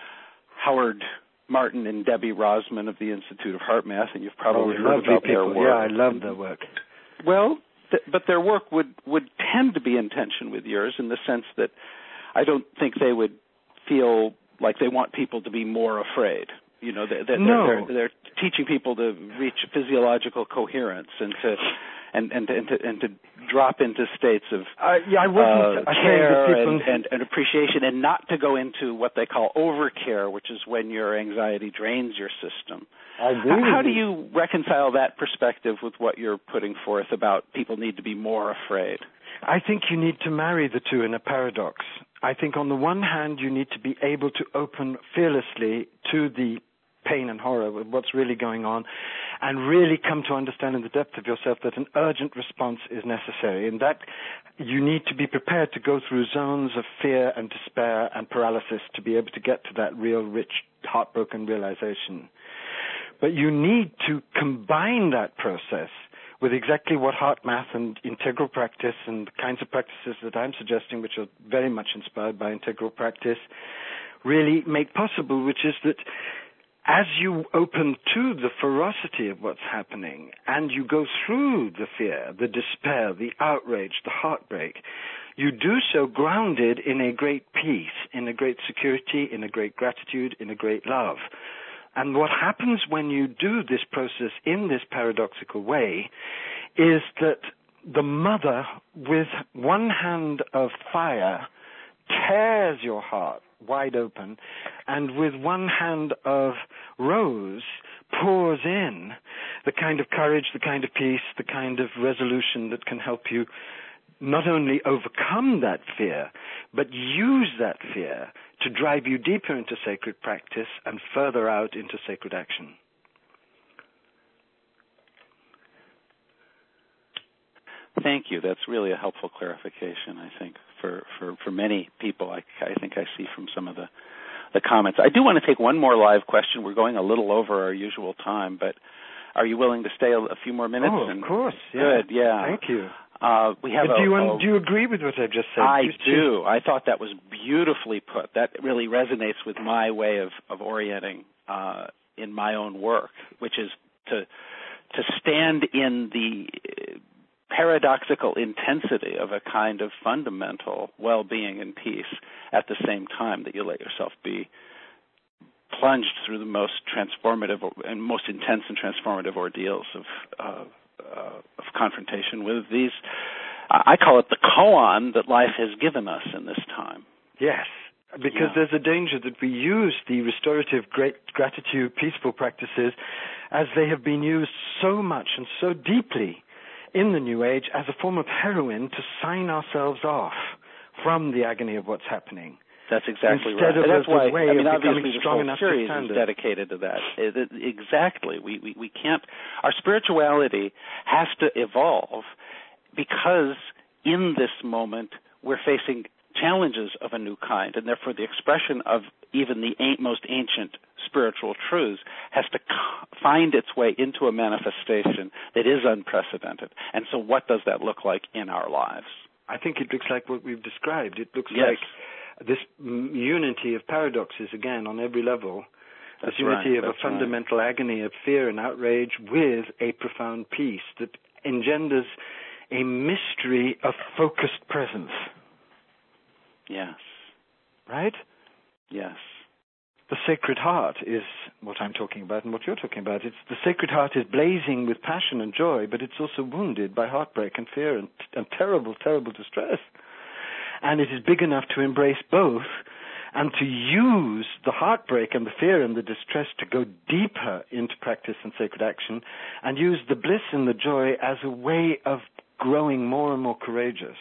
Howard Martin and Debbie Rosman of the Institute of HeartMath, and you've probably oh, heard about people. their work. Yeah, I love their work. Well, th- but their work would, would tend to be in tension with yours in the sense that I don't think they would feel like they want people to be more afraid. You know, they're, they're, no. they're, they're teaching people to reach physiological coherence and to and and and to, and to drop into states of uh, yeah, I wasn't uh, care and, and, and appreciation, and not to go into what they call overcare, which is when your anxiety drains your system. I agree. How, how do you reconcile that perspective with what you're putting forth about people need to be more afraid? I think you need to marry the two in a paradox. I think on the one hand, you need to be able to open fearlessly to the pain and horror of what's really going on, and really come to understand in the depth of yourself that an urgent response is necessary, and that you need to be prepared to go through zones of fear and despair and paralysis to be able to get to that real, rich, heartbroken realization. But you need to combine that process with exactly what HeartMath and integral practice and the kinds of practices that I'm suggesting, which are very much inspired by integral practice, really make possible, which is that as you open to the ferocity of what's happening and you go through the fear, the despair, the outrage, the heartbreak, you do so grounded in a great peace, in a great security, in a great gratitude, in a great love. And what happens when you do this process in this paradoxical way is that the mother, with one hand of fire, tears your heart wide open, and with one hand of rose pours in the kind of courage, the kind of peace, the kind of resolution that can help you not only overcome that fear, but use that fear to drive you deeper into sacred practice and further out into sacred action. Thank you. That's really a helpful clarification, I think, for, for, for many people. I, I think I see from some of the, the comments. I do want to take one more live question. We're going a little over our usual time, but are you willing to stay a, a few more minutes? Oh, of and, course. Yeah. Good, yeah. Thank you. Uh, we have do, a, you, a, do you agree with what I just said? I you, do. I thought that was beautifully put. That really resonates with my way of, of orienting uh, in my own work, which is to to stand in the paradoxical intensity of a kind of fundamental well-being and peace at the same time that you let yourself be plunged through the most transformative and most intense and transformative ordeals of uh, uh, of confrontation with these, I call it the koan that life has given us in this time. Yes, because yeah. there's a danger that we use the restorative great gratitude, peaceful practices as they have been used so much and so deeply in the New Age as a form of heroin to sign ourselves off from the agony of what's happening. That's exactly Instead right. Of that's why, way I mean, of obviously this whole series is dedicated to that. It, it, exactly. We, we, we can't, our spirituality has to evolve because in this moment we're facing challenges of a new kind, and therefore the expression of even the most ancient spiritual truths has to find its way into a manifestation that is unprecedented. And so what does that look like in our lives? I think it looks like what we've described. It looks yes. like this unity of paradoxes, again, on every level. That's this unity right. of That's a fundamental right. agony of fear and outrage with a profound peace that engenders a mystery of focused presence. Yes. Right? Yes. The Sacred Heart is what I'm talking about and what you're talking about. It's the Sacred Heart is blazing with passion and joy, but it's also wounded by heartbreak and fear and, and terrible, terrible distress. And it is big enough to embrace both and to use the heartbreak and the fear and the distress to go deeper into practice and sacred action and use the bliss and the joy as a way of growing more and more courageous.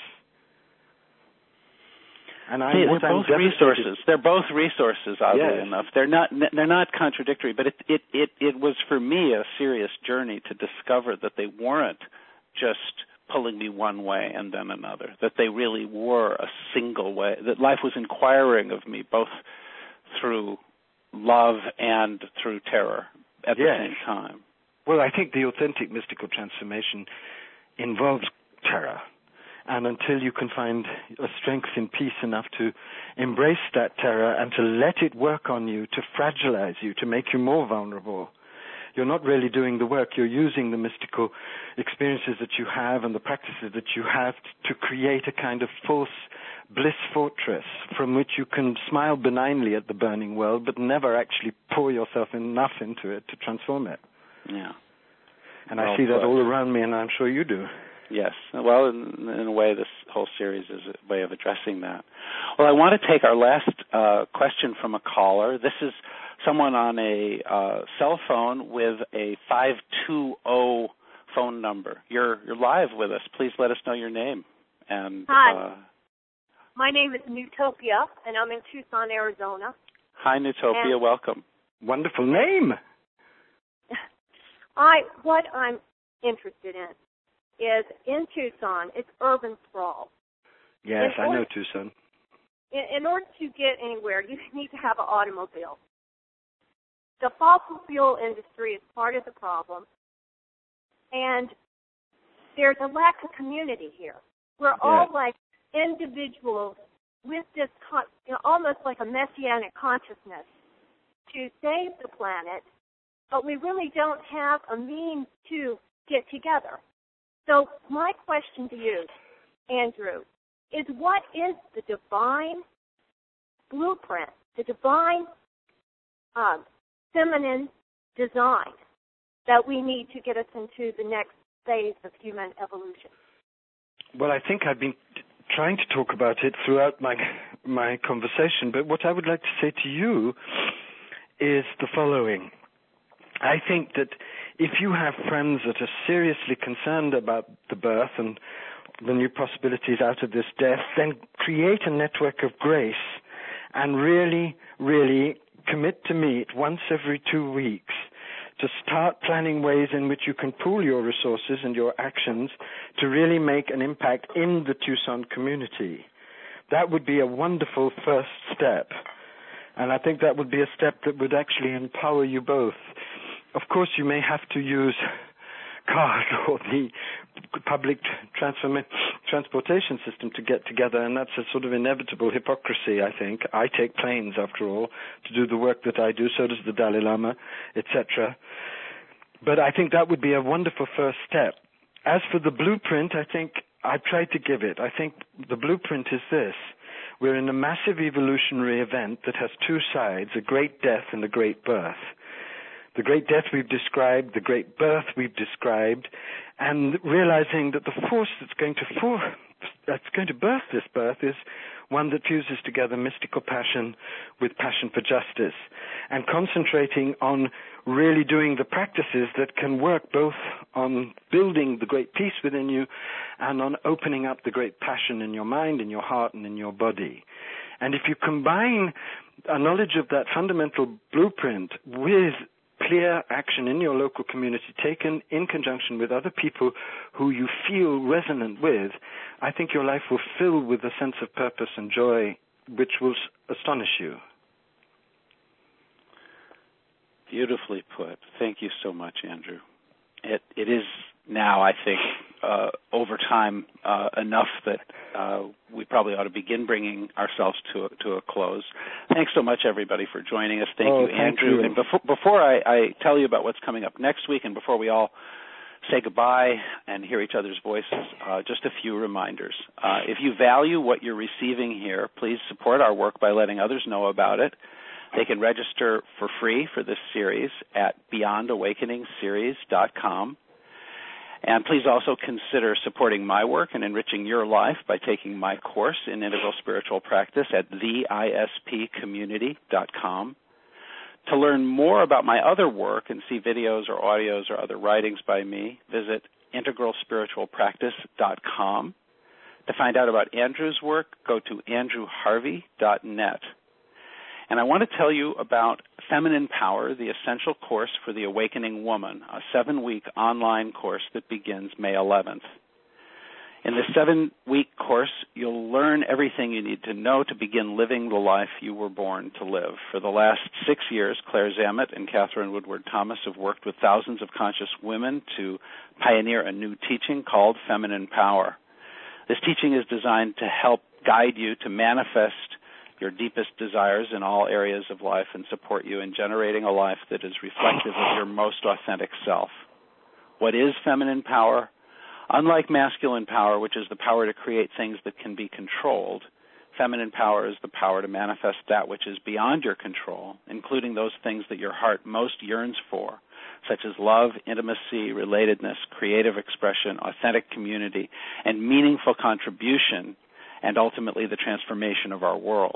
And I, they're both resources. They're both resources, oddly yes. enough. They're not. They're not contradictory. But it, it, it, it was for me a serious journey to discover that they weren't just pulling me one way and then another. That they really were a single way. That life was inquiring of me both through love and through terror at yes. the same time. Well, I think the authentic mystical transformation involves terror. And until you can find a strength in peace enough to embrace that terror and to let it work on you, to fragilize you, to make you more vulnerable, you're not really doing the work. You're using the mystical experiences that you have and the practices that you have to create a kind of false bliss fortress from which you can smile benignly at the burning world, but never actually pour yourself enough into it to transform it. Yeah. And well, I see that all around me, and I'm sure you do. Yes. Well, in, in a way, this whole series is a way of addressing that. Well, I want to take our last uh, question from a caller. This is someone on a uh, cell phone with a five two zero phone number. You're you're live with us. Please let us know your name. And Hi. Uh, My name is Nutopia, and I'm in Tucson, Arizona. Hi, Nutopia. And welcome. Wonderful name. I what I'm interested in is in Tucson, it's urban sprawl. Yes, in I order, know Tucson. In, in order to get anywhere, you need to have an automobile. The fossil fuel industry is part of the problem, and there's a lack of community here. We're all yeah. like individuals with this, con- you know, almost like a messianic consciousness to save the planet, but we really don't have a means to get together. So my question to you, Andrew, is what is the divine blueprint, the divine um, feminine design that we need to get us into the next phase of human evolution? Well, I think I've been t- trying to talk about it throughout my my conversation, but what I would like to say to you is the following. I think that if you have friends that are seriously concerned about the birth and the new possibilities out of this death, then create a network of grace and really, really commit to meet once every two weeks to start planning ways in which you can pool your resources and your actions to really make an impact in the Tucson community. That would be a wonderful first step. And I think that would be a step that would actually empower you both. Of course, you may have to use cars or the public transform- transportation system to get together, and that's a sort of inevitable hypocrisy, I think. I take planes, after all, to do the work that I do. So does the Dalai Lama, et cetera. But I think that would be a wonderful first step. As for the blueprint, I think I've tried to give it. I think the blueprint is this. We're in a massive evolutionary event that has two sides, a great death and a great birth. The great death we've described, the great birth we've described, and realizing that the force that's going to for, that's going to birth this birth is one that fuses together mystical passion with passion for justice, and concentrating on really doing the practices that can work both on building the great peace within you and on opening up the great passion in your mind, in your heart, and in your body. And if you combine a knowledge of that fundamental blueprint with clear action in your local community taken in conjunction with other people who you feel resonant with, I think your life will fill with a sense of purpose and joy which will astonish you. Beautifully put. Thank you so much, Andrew. It, it is now, I think, uh, over time uh, enough that uh, we probably ought to begin bringing ourselves to a, to a close. Thanks so much, everybody, for joining us. Thank oh, you, thank Andrew. You. And before, before I, I tell you about what's coming up next week, and before we all say goodbye and hear each other's voices, uh, just a few reminders. Uh, if you value what you're receiving here, please support our work by letting others know about it. They can register for free for this series at beyond awakening series dot com. And please also consider supporting my work and enriching your life by taking my course in integral spiritual practice at the I S P community dot com. To learn more about my other work and see videos or audios or other writings by me, visit integral spiritual practice dot com. To find out about Andrew's work, go to andrew harvey dot net. And I want to tell you about Feminine Power, the Essential Course for the Awakening Woman, a seven-week online course that begins May eleventh. In this seven-week course, you'll learn everything you need to know to begin living the life you were born to live. For the last six years, Claire Zammit and Catherine Woodward Thomas have worked with thousands of conscious women to pioneer a new teaching called Feminine Power. This teaching is designed to help guide you to manifest your deepest desires in all areas of life and support you in generating a life that is reflective of your most authentic self. What is feminine power? Unlike masculine power, which is the power to create things that can be controlled, feminine power is the power to manifest that which is beyond your control, including those things that your heart most yearns for, such as love, intimacy, relatedness, creative expression, authentic community, and meaningful contribution, and ultimately the transformation of our world.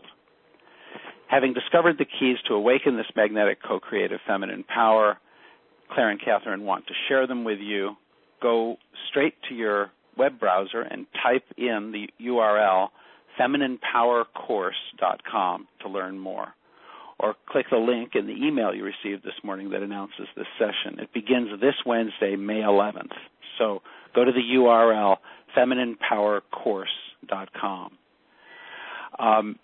Having discovered the keys to awaken this magnetic co-creative feminine power, Claire and Catherine want to share them with you. Go straight to your web browser and type in the U R L feminine power course dot com to learn more. Or click the link in the email you received this morning that announces this session. It begins this Wednesday, May eleventh. So go to the U R L feminine power course dot com. Um,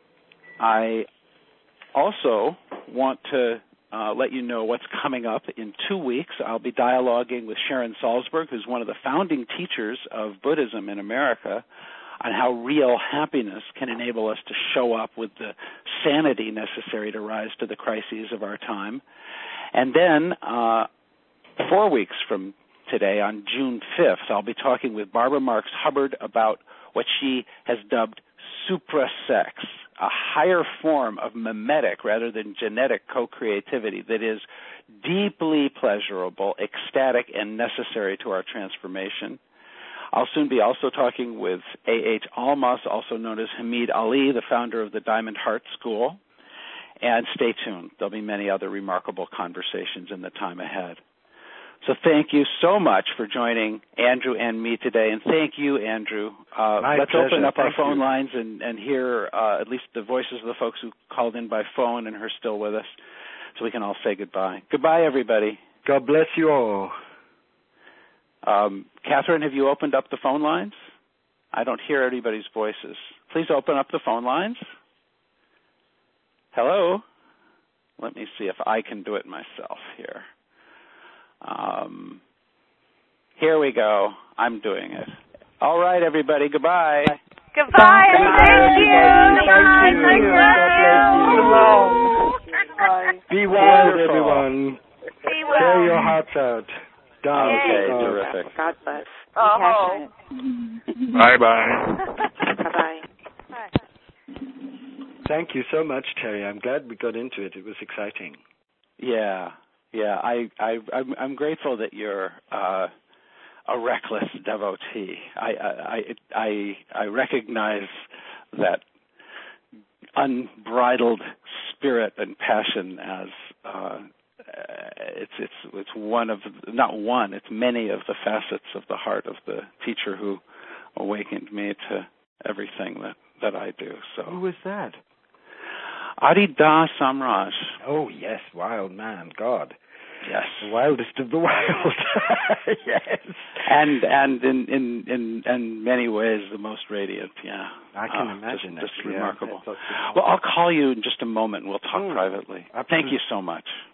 I also want to uh, let you know what's coming up in two weeks. I'll be dialoguing with Sharon Salzberg, who's one of the founding teachers of Buddhism in America, on how real happiness can enable us to show up with the sanity necessary to rise to the crises of our time. And then uh, four weeks from today, on June fifth, I'll be talking with Barbara Marks Hubbard about what she has dubbed suprasex, a higher form of mimetic rather than genetic co-creativity that is deeply pleasurable, ecstatic, and necessary to our transformation. I'll soon be also talking with A H Almas, also known as Hamid Ali, the founder of the Diamond Heart School. And stay tuned. There'll be many other remarkable conversations in the time ahead. So thank you so much for joining Andrew and me today. And thank you, Andrew. Uh, My let's pleasure. open up thank our phone you. lines and, and hear uh, at least the voices of the folks who called in by phone and are still with us so we can all say goodbye. Goodbye, everybody. God bless you all. Um, Catherine, have you opened up the phone lines? I don't hear anybody's voices. Please open up the phone lines. Hello? Let me see if I can do it myself here. Um, here we go. I'm doing it. All right, everybody. Goodbye. Goodbye. Bye. Thank you. Thank you. Thank you. God bless you. Be well, everyone. Be well. Tear your hearts out. Down. Okay, down. terrific. God bless. Oh. Bye-bye. Bye-bye. Thank you so much, Terry. I'm glad we got into it. It was exciting. Yeah, yeah. I, I, I'm, I'm grateful that you're uh, a reckless devotee. I I I, I recognize that unbridled spirit and passion as uh, it's it's it's one of not one, it's many of the facets of the heart of the teacher who awakened me to everything that, that I do. So who was that? Adi Da Samraj. Oh yes, wild man, God. Yes, the wildest of the wild. Yes, and and in, in in in many ways the most radiant. Yeah, I can uh, imagine just, it. just Yeah, remarkable. well, well, I'll call you in just a moment. We'll talk mm, privately. Absolutely. Thank you so much.